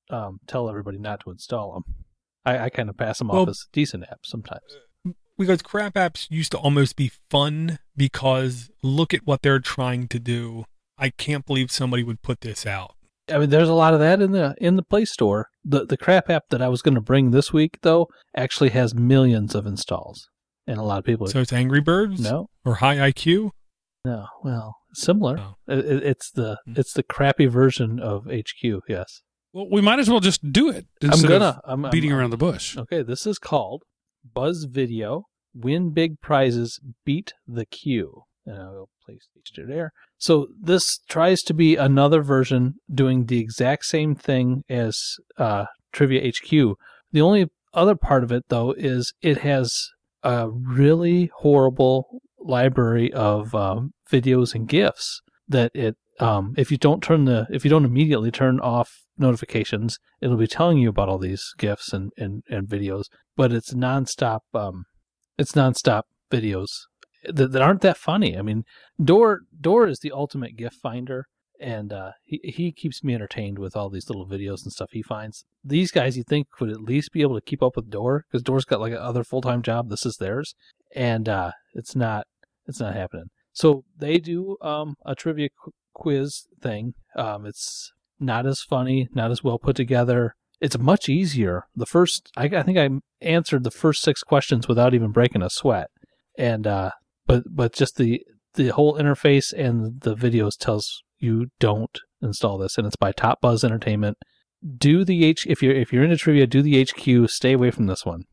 um, tell everybody not to install them. I, I kind of pass them Well, off as decent apps sometimes. Because crap apps used to almost be fun because look at what they're trying to do. I can't believe somebody would put this out. I mean, there's a lot of that in the in the Play Store. The the crap app that I was going to bring this week, though, actually has millions of installs, and a lot of people. So it's Angry Birds? No, Or High I Q? no. Well, similar. Oh. It, it- it's the Hmm. it's the crappy version of H Q. Yes, Well, we might as well just do it I'm instead gonna. of I'm, I'm- beating around the bush. Okay, this is called Buzz Video. Win big prizes, beat the queue. And I'll place these two there. So this tries to be another version doing the exact same thing as uh, Trivia H Q. The only other part of it, though, is it has a really horrible library of um, videos and GIFs that it, um, if you don't turn the, if you don't immediately turn off notifications, it'll be telling you about all these GIFs and, and, and videos, but it's nonstop, um, it's nonstop videos that, that aren't that funny. I mean, Door Door is the ultimate GIF finder, and uh, he he keeps me entertained with all these little videos and stuff he finds. These guys, you think, would at least be able to keep up with Door, because Door's got like another full time job. This is theirs, and uh, it's not it's not happening. So they do um, a trivia qu- quiz thing. Um, it's not as funny, not as well put together. It's much easier. The first, I, I think I answered the first six questions without even breaking a sweat, and uh, but but just the the whole interface and the videos tells you don't install this, and it's by Top Buzz Entertainment. Do the H if you're if you're into trivia, do the H Q. Stay away from this one.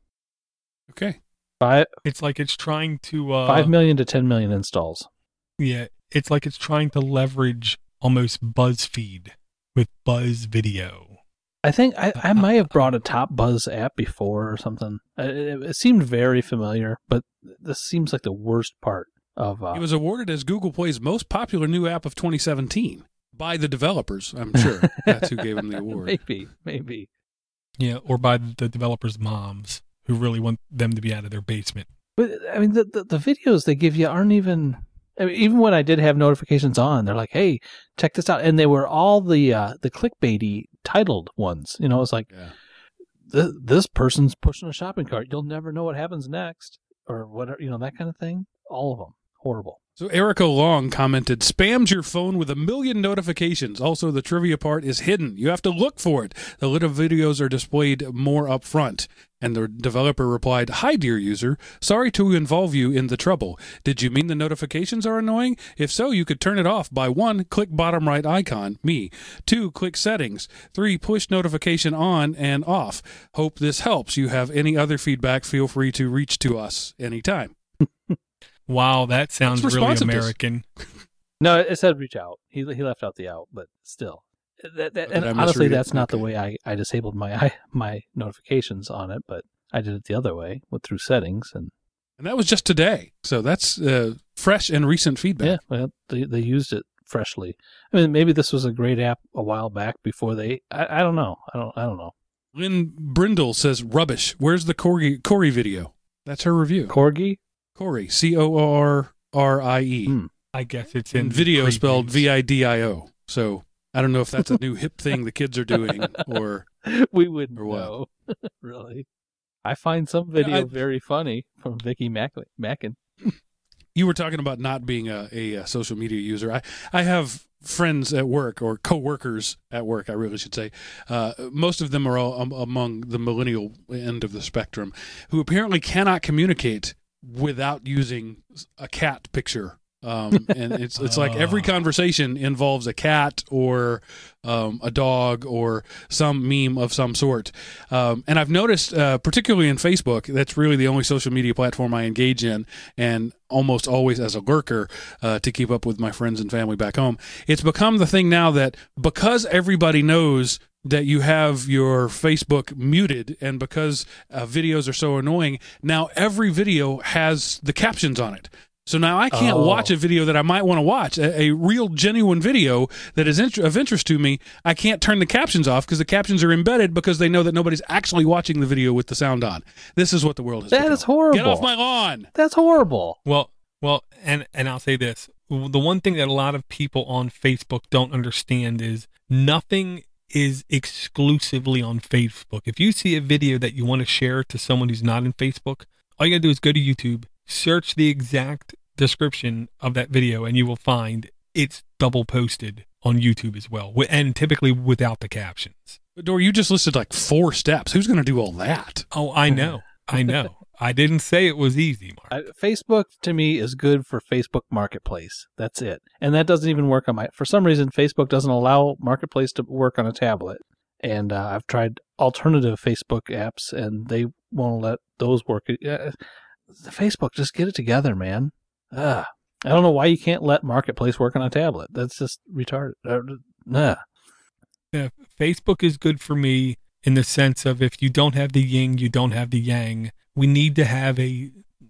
Okay. Five It's like it's trying to... Uh, five million to ten million installs. Yeah, it's like it's trying to leverage almost BuzzFeed with Buzz Video. I think I, I might have brought a Top Buzz app before or something. It, it seemed very familiar, but this seems like the worst part of. Uh, It was awarded as Google Play's most popular new app of twenty seventeen by the developers, I'm sure. That's who gave them the award. Maybe, maybe. Yeah, or by the developers' moms who really want them to be out of their basement. But I mean, the, the the videos they give you aren't even. I mean, even when I did have notifications on, they're like, "Hey, check this out," and they were all the uh, the clickbaity titled ones. You know, it's like, Yeah. "Th- "This person's pushing a shopping cart. You'll never know what happens next," or whatever. You know, that kind of thing. All of them horrible. So Erica Long commented, spams your phone with a million notifications. Also, the trivia part is hidden. You have to look for it. The little videos are displayed more up front. And the developer replied, hi, dear user. Sorry to involve you in the trouble. Did you mean the notifications are annoying? If so, you could turn it off by one, click bottom right icon, me. Two, click settings. Three, push notification on and off. Hope this helps. You have any other feedback, feel free to reach to us anytime. Wow, that sounds That's really responsiveness. American. No, it said reach out. He he left out the out, but still. That, that, Oh, and did I honestly, misread it? that's not the Okay. way I, I disabled my I, my notifications on it, but I did it the other way, went through settings, and And that was just today. So that's uh, fresh and recent feedback. yeah, well, they they used it freshly. I mean, maybe this was a great app a while back before they. I, I don't know. I don't. I don't know. Lynn Brindle says, rubbish. Where's the Corey, Corey video? That's her review. Corgi. Corey, C O O R R I E. Hmm. I guess it's in And video the spelled previews. V I D I O. So I don't know if that's a new hip thing the kids are doing or We wouldn't Or what? know, really. I find some Yeah, video I- very funny from Vicky Mac- Mackin. you were talking about not being a, a, a social media user. I, I have friends at work or coworkers at work, I really should say. Uh, most of them are all um, among the millennial end of the spectrum who apparently cannot communicate without using a cat picture. Um, and it's it's like every Oh. conversation involves a cat or um, a dog or some meme of some sort. Um, and I've noticed, uh, particularly in Facebook, that's really the only social media platform I engage in, and almost always as a lurker uh, to keep up with my friends and family back home. It's become the thing now that because everybody knows that you have your Facebook muted, and because uh, videos are so annoying, now every video has the captions on it. So now I can't Oh. watch a video that I might want to watch, a, a real genuine video that is int- of interest to me. I can't turn the captions off because the captions are embedded because they know that nobody's actually watching the video with the sound on. This is what the world has That become. is horrible. Get off my lawn. That's horrible. Well, well, and and I'll say this: the one thing that a lot of people on Facebook don't understand is nothing is exclusively on Facebook. If you see a video that you want to share to someone who's not in Facebook, all you got to do is go to YouTube, search the exact description of that video, and you will find it's double posted on YouTube as well, and typically without the captions. But Dor, you just listed like four steps. Who's going to do all that? Oh, I know. I know. I didn't say it was easy, Mark. I, Facebook to me is good for Facebook Marketplace. That's it. And that doesn't even work on my, for some reason, Facebook doesn't allow Marketplace to work on a tablet. And uh, I've tried alternative Facebook apps and they won't let those work. Uh, Facebook, just get it together, man. Ugh. I don't know why you can't let Marketplace work on a tablet. That's just retarded. Uh, nah. Yeah, Facebook is good for me in the sense of if you don't have the yin, you don't have the yang. We need to have a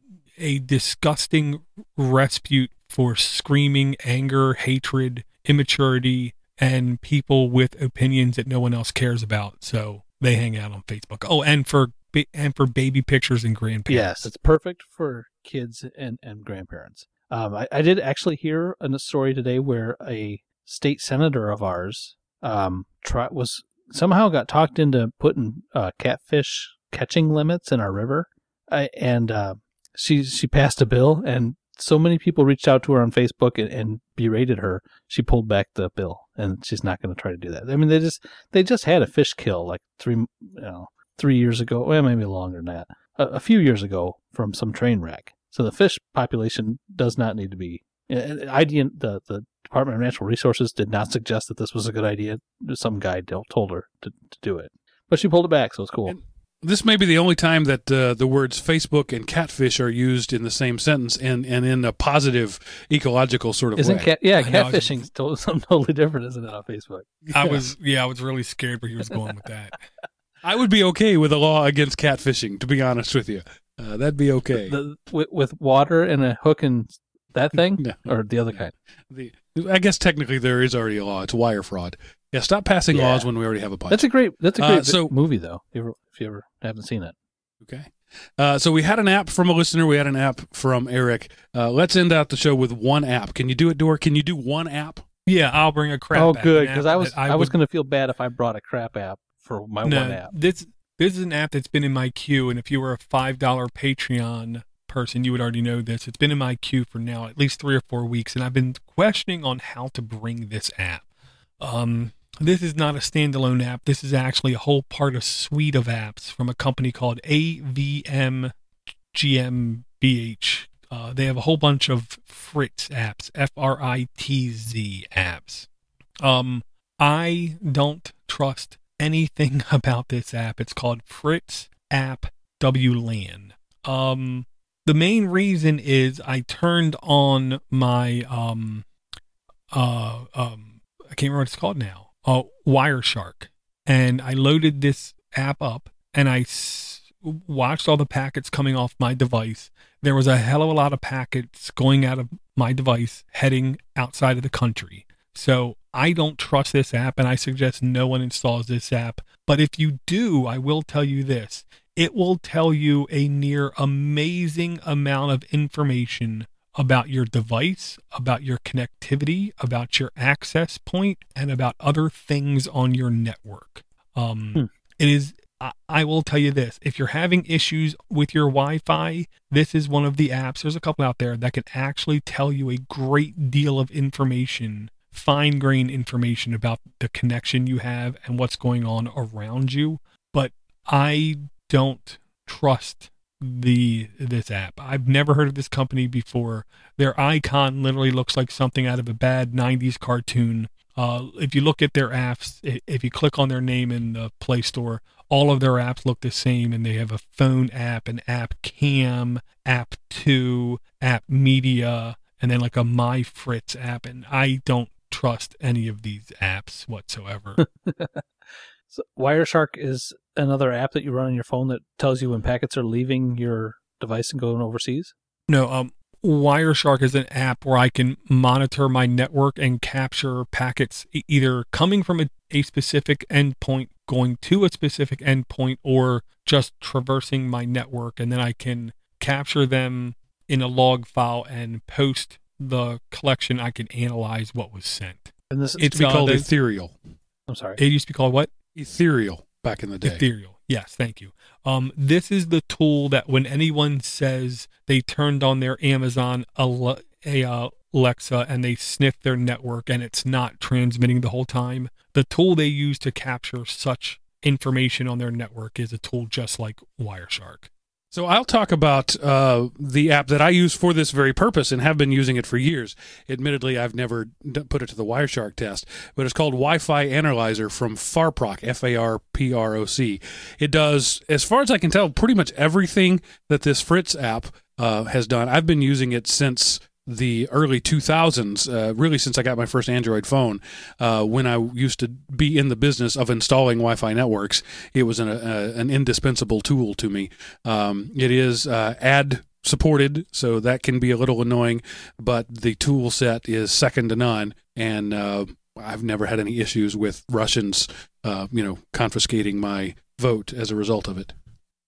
a disgusting respite for screaming, anger, hatred, immaturity, and people with opinions that no one else cares about. So they hang out on Facebook. Oh, and for and for baby pictures and grandparents. Yes, it's perfect for kids and, and grandparents. Um, I, I did actually hear a story today where a state senator of ours um, try, was somehow got talked into putting uh, catfish catching limits in our river, I, and uh, she she passed a bill, and so many people reached out to her on Facebook and, and berated her. She pulled back the bill, and she's not going to try to do that. I mean, they just they just had a fish kill like three you know three years ago, well maybe longer than that, a, a few years ago from some train wreck. So the fish population does not need to be. I D, the the Department of Natural Resources did not suggest that this was a good idea. Some guy told her to, to do it, but she pulled it back, so it's cool. And this may be the only time that uh, the words Facebook and catfish are used in the same sentence and, and in a positive ecological sort of Isn't way. Cat, yeah, I know, catfishing is totally, something totally different, isn't it, on Facebook? I was, yeah, I was really scared where he was going with that. I would be okay with a law against catfishing, to be honest with you. Uh, that'd be okay. The, with, with water and a hook and that thing, No. or the other kind? The, I guess technically there is already a law. It's wire fraud. Yeah, stop passing Yeah. laws when we already have a bunch. That's a great. That's a Uh, great so- movie, though. If you, ever, if you ever haven't seen it, Okay. Uh, so we had an app from a listener. We had an app from Eric. Uh, let's end out the show with one app. Can you do it, Dor? Can you do one app? Yeah, I'll bring a crap. oh, app, good, an because app I was that I, was would- going to feel bad if I brought a crap app for my no, one app. This this is an app that's been in my queue, and if you were a five dollar Patreon person, you would already know this. It's been in my queue for now at least three or four weeks, and I've been questioning on how to bring this app. Um, this is not a standalone app. This is actually a whole part of suite of apps from a company called A V M G M B H. Uh, they have a whole bunch of Fritz apps, F R I T Z apps. Um, I don't trust anything about this app. It's called Fritz App W LAN. Um, the main reason is I turned on my um, uh, um, I can't remember what it's called now. Uh, Wireshark, and I loaded this app up, and I s- watched all the packets coming off my device. There was a hell of a lot of packets going out of my device heading outside of the country. So I don't trust this app, and I suggest no one installs this app. But if you do, I will tell you this. It will tell you a near amazing amount of information about your device, about your connectivity, about your access point, and about other things on your network. Um, Hmm. It is... I will tell you this, if you're having issues with your Wi-Fi, this is one of the apps, there's a couple out there that can actually tell you a great deal of information, fine-grained information about the connection you have and what's going on around you. But I don't trust the this app. I've never heard of this company before. Their icon literally looks like something out of a bad nineties cartoon. Uh, if you look at their apps, if you click on their name in the Play Store, all of their apps look the same, and they have a phone app, an app cam, app two, app media, and then like a My Fritz app. And I don't trust any of these apps whatsoever. So Wireshark is another app that you run on your phone that tells you when packets are leaving your device and going overseas. No, um, Wireshark is an app where I can monitor my network and capture packets e- either coming from a, a specific endpoint, going to a specific endpoint, or just traversing my network. And then I can capture them in a log file and post the collection. I can analyze what was sent. And this It's It's to be uh, called the- ethereal. I'm sorry. It used to be called what? Ethereal back in the day. Ethereal. Yes, thank you. Um, this is the tool that when anyone says they turned on their Amazon Ale- a, uh, Alexa and they sniff their network and it's not transmitting the whole time, the tool they use to capture such information on their network is a tool just like Wireshark. So I'll talk about uh, the app that I use for this very purpose and have been using it for years. Admittedly, I've never d- put it to the Wireshark test, but it's called Wi-Fi Analyzer from Farproc, F A R P R O C. It does, as far as I can tell, pretty much everything that this Fritz app uh, has done. I've been using it since the early two thousands, uh, really since I got my first Android phone, uh, when I used to be in the business of installing Wi-Fi networks. It was an, a, an indispensable tool to me. Um, it is uh, ad supported, so that can be a little annoying, but the tool set is second to none, and uh, I've never had any issues with Russians, uh, you know, confiscating my vote as a result of it.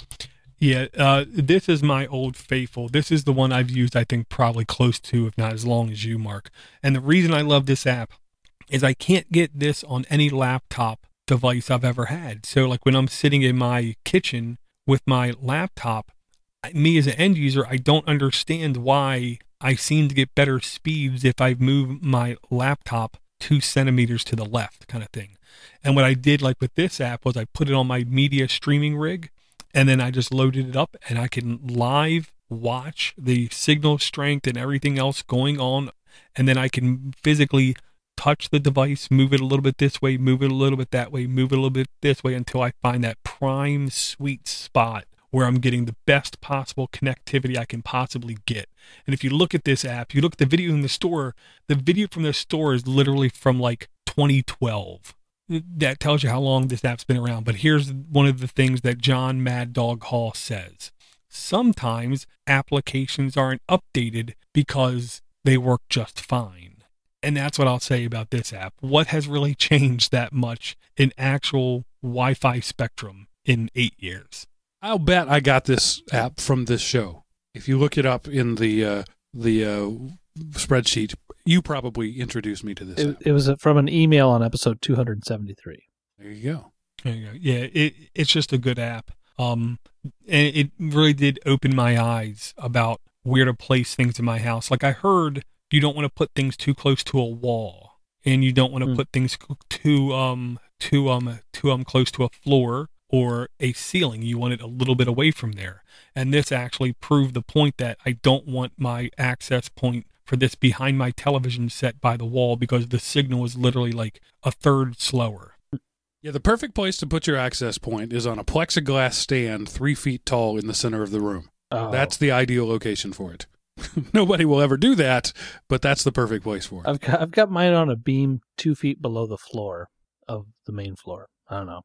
Yeah, uh, this is my old faithful. This is the one I've used, I think, probably close to, if not as long as you, Mark. And the reason I love this app is I can't get this on any laptop device I've ever had. So, like, when I'm sitting in my kitchen with my laptop, me as an end user, I don't understand why I seem to get better speeds if I move my laptop two centimeters to the left, kind of thing. And what I did, like, with this app was I put it on my media streaming rig, and then I just loaded it up and I can live watch the signal strength and everything else going on. And then I can physically touch the device, move it a little bit this way, move it a little bit that way, move it a little bit this way until I find that prime sweet spot where I'm getting the best possible connectivity I can possibly get. And if you look at this app, you look at the video in the store, the video from the store is literally from like twenty twelve. That tells you how long this app's been around. But here's one of the things that John Mad Dog Hall says. Sometimes applications aren't updated because they work just fine. And that's what I'll say about this app. What has really changed that much in actual Wi-Fi spectrum in eight years? I'll bet I got this app from this show. If you look it up in the uh, the uh, spreadsheet, you probably introduced me to this It, app. it was from an email on episode two seventy-three. There you go. There you go. Yeah, it, it's just a good app. Um, and it really did open my eyes about where to place things in my house. Like I heard you don't want to put things too close to a wall, and you don't want to Hmm. put things too um too um too um close to a floor or a ceiling. You want it a little bit away from there. And this actually proved the point that I don't want my access point for this behind my television set by the wall because the signal is literally like a third slower. Yeah, the perfect place to put your access point is on a plexiglass stand three feet tall in the center of the room. Oh, That's the ideal location for it. Nobody will ever do that, but that's the perfect place for it. I've got I've got mine on a beam two feet below the floor of the main floor. I don't know.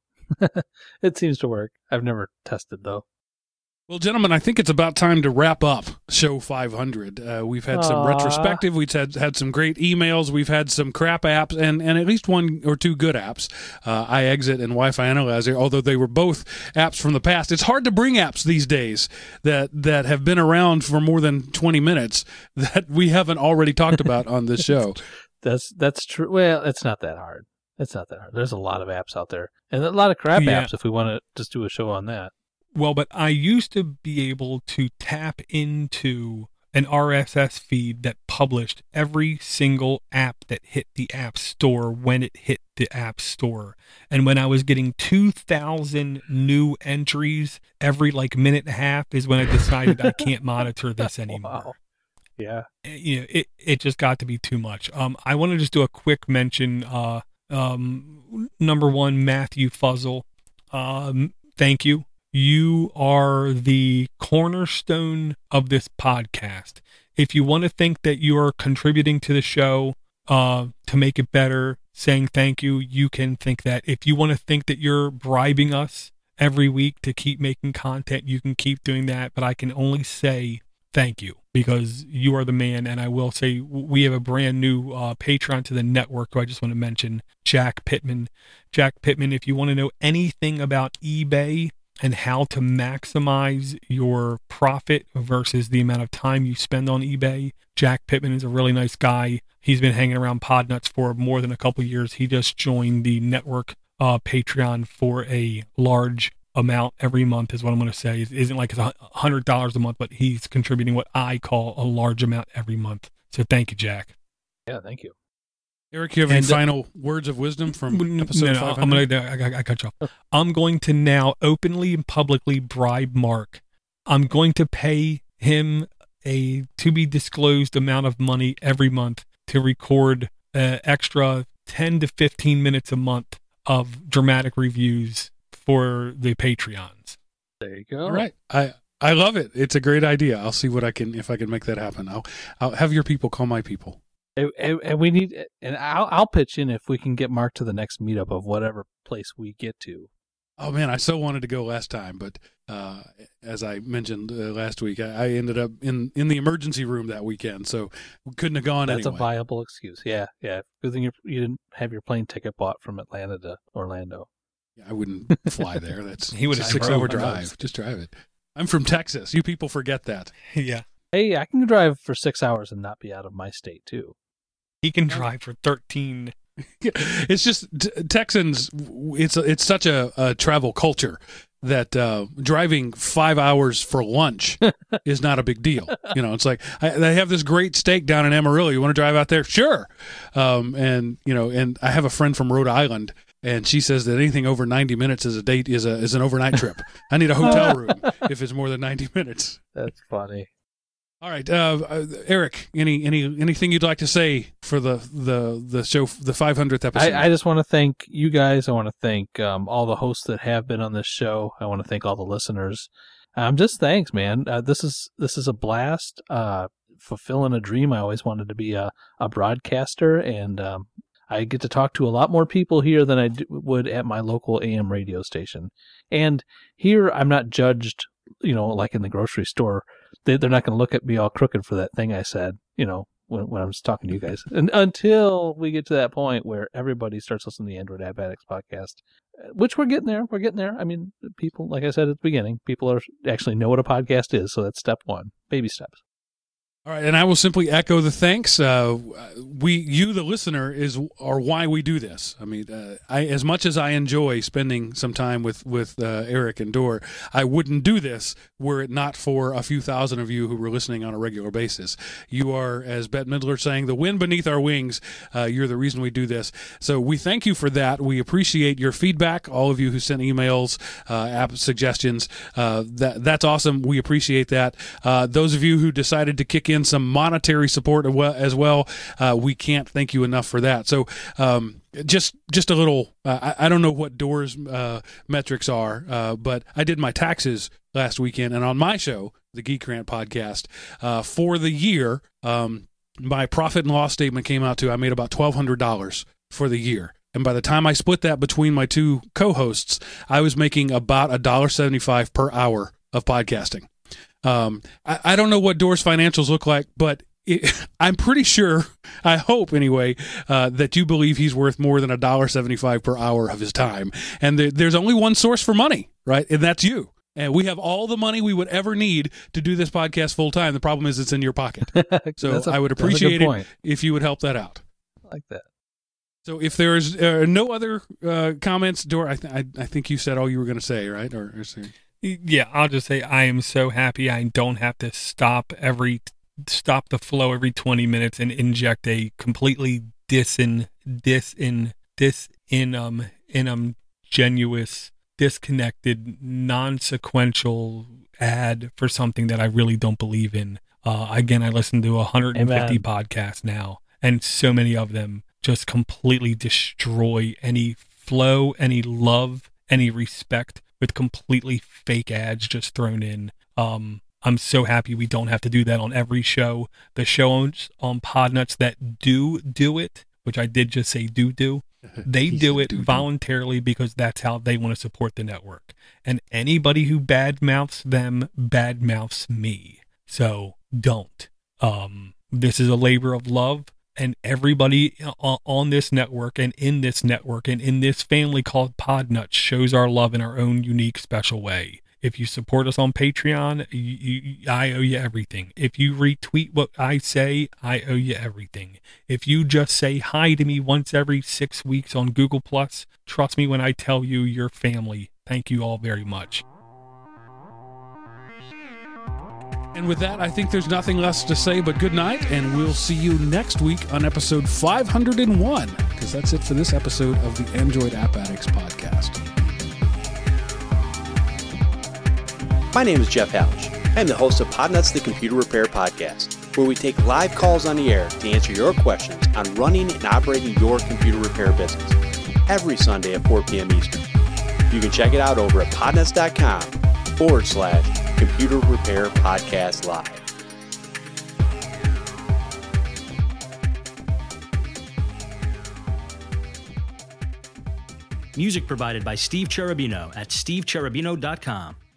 It seems to work. I've never tested though. Well, gentlemen, I think it's about time to wrap up show five hundred. Uh, we've had some Aw. retrospective. We've had had some great emails. We've had some crap apps and, and at least one or two good apps. Uh, iExit and Wi-Fi Analyzer, although they were both apps from the past. It's hard to bring apps these days that, that have been around for more than twenty minutes that we haven't already talked about on this show. That's that's true. Well, it's not that hard. It's not that hard. There's a lot of apps out there, and a lot of crap Yeah. apps. If we want to just do a show on that. Well, but I used to be able to tap into an R S S feed that published every single app that hit the App Store when it hit the App Store. And when I was getting two thousand new entries every like minute and a half is when I decided I can't monitor this anymore. Wow. Yeah. You know, it, it just got to be too much. Um, I want to just do a quick mention. Uh, um, number one, Matthew Fuzzle. Um, thank you. You are the cornerstone of this podcast. If you want to think that you are contributing to the show uh, to make it better, saying thank you, you can think that. If you want to think that you're bribing us every week to keep making content, you can keep doing that. But I can only say thank you because you are the man. And I will say we have a brand new uh, Patreon to the network who I just want to mention, Jack Pittman. Jack Pittman, if you want to know anything about eBay and how to maximize your profit versus the amount of time you spend on eBay, Jack Pittman is a really nice guy. He's been hanging around Podnuts for more than a couple years. He just joined the network uh, Patreon for a large amount every month is what I'm going to say. It isn't like it's one hundred dollars a month, but he's contributing what I call a large amount every month. So thank you, Jack. Yeah, thank you. Eric, you have And, any uh, final words of wisdom from episode no, no, five hundred? I'm gonna, I, I, I cut you off. I'm going to now openly and publicly bribe Mark. I'm going to pay him a to be disclosed amount of money every month to record uh, extra ten to fifteen minutes a month of dramatic reviews for the Patreons. There you go. All right. I, I love it. It's a great idea. I'll see what I can, if I can make that happen. I'll, I'll have your people call my people. And, and, and we need, and I'll, I'll pitch in if we can get Mark to the next meetup of whatever place we get to. Oh man, I so wanted to go last time, but uh, as I mentioned uh, last week, I, I ended up in, in the emergency room that weekend, so we couldn't have gone That's anyway. a viable excuse. Yeah, yeah. Good thing you you didn't have your plane ticket bought from Atlanta to Orlando. Yeah, I wouldn't fly there. That's He would've a six-hour drove. drive. Just drive it. I'm from Texas. You people forget that. Yeah. Hey, I can drive for six hours and not be out of my state too. He can drive for thirteen. It's just t- Texans. It's a, it's such a, a travel culture that uh, driving five hours for lunch is not a big deal. You know, it's like I, they have this great steak down in Amarillo. You want to drive out there? Sure. Um, and you know, and I have a friend from Rhode Island, and she says that anything over ninety minutes is a date is a is an overnight trip. I need a hotel room if it's more than ninety minutes. That's funny. All right, uh, uh, Eric. Any any anything you'd like to say for the the the show, the five hundredth episode? I, I just want to thank you guys. I want to thank um, all the hosts that have been on this show. I want to thank all the listeners. Um, just thanks, man. Uh, this is this is a blast. Uh, fulfilling a dream. I always wanted to be a a broadcaster, and um, I get to talk to a lot more people here than I d- would at my local A M radio station. And here, I'm not judged. You know, like in the grocery store. They, they're not going to look at me all crooked for that thing I said, you know, when, when I was talking to you guys. And until we get to that point where everybody starts listening to the Android App Addicts podcast, which we're getting there. We're getting there. I mean, people, like I said at the beginning, people are actually know what a podcast is. So that's step one, baby steps. All right, and I will simply echo the thanks. Uh, we, you, the listener, is are why we do this. I mean, uh, I as much as I enjoy spending some time with with uh, Eric and Dor, I wouldn't do this were it not for a few thousand of you who were listening on a regular basis. You are, as Bette Midler saying, the wind beneath our wings. Uh, you're the reason we do this. So we thank you for that. We appreciate your feedback. All of you who sent emails, uh, app suggestions. Uh, that that's awesome. We appreciate that. Uh, those of you who decided to kick in some monetary support as well, uh, we can't thank you enough for that. So um, just just a little, uh, I, I don't know what Dor's uh, metrics are, uh, but I did my taxes last weekend, and on my show, the Geek Rant podcast, uh, for the year, um, my profit and loss statement came out to I made about twelve hundred dollars for the year. And by the time I split that between my two co-hosts, I was making about one dollar seventy-five per hour of podcasting. Um, I, I don't know what Dor's financials look like, but it, I'm pretty sure, I hope anyway, uh, that you believe he's worth more than one dollar seventy-five per hour of his time. And there, there's only one source for money, right? And that's you. And we have all the money we would ever need to do this podcast full time. The problem is it's in your pocket. So a, I would appreciate it if you would help that out. I like that. So if there's uh, no other uh, comments, Dor, I, th- I, I think you said all you were going to say, right? Or, or say... Yeah, I'll just say I am so happy I don't have to stop every stop the flow every twenty minutes and inject a completely disin disin dis in um in um genuous disconnected non-sequential ad for something that I really don't believe in. Uh, again, I listen to one hundred fifty Amen. Podcasts now, and so many of them just completely destroy any flow, any love, any respect, with completely fake ads just thrown in. Um, I'm so happy we don't have to do that on every show. The shows on Podnuts that do do it, which I did just say do do, they do it voluntarily because that's how they want to support the network. And anybody who badmouths them badmouths me. So don't. Um, this is a labor of love. And everybody on this network and in this network and in this family called Podnuts shows our love in our own unique, special way. If you support us on Patreon, you, you, I owe you everything. If you retweet what I say, I owe you everything. If you just say hi to me once every six weeks on Google Plus, trust me when I tell you you're family. Thank you all very much. And with that, I think there's nothing less to say but good night, and we'll see you next week on episode five hundred one, because that's it for this episode of the Android App Addicts podcast. My name is Jeff Hallish. I'm the host of Podnuts, the Computer Repair Podcast, where we take live calls on the air to answer your questions on running and operating your computer repair business every Sunday at four p.m. Eastern. You can check it out over at podnuts.com forward slash Computer Repair Podcast Live. Music provided by Steve Cherubino at steve cherubino dot com.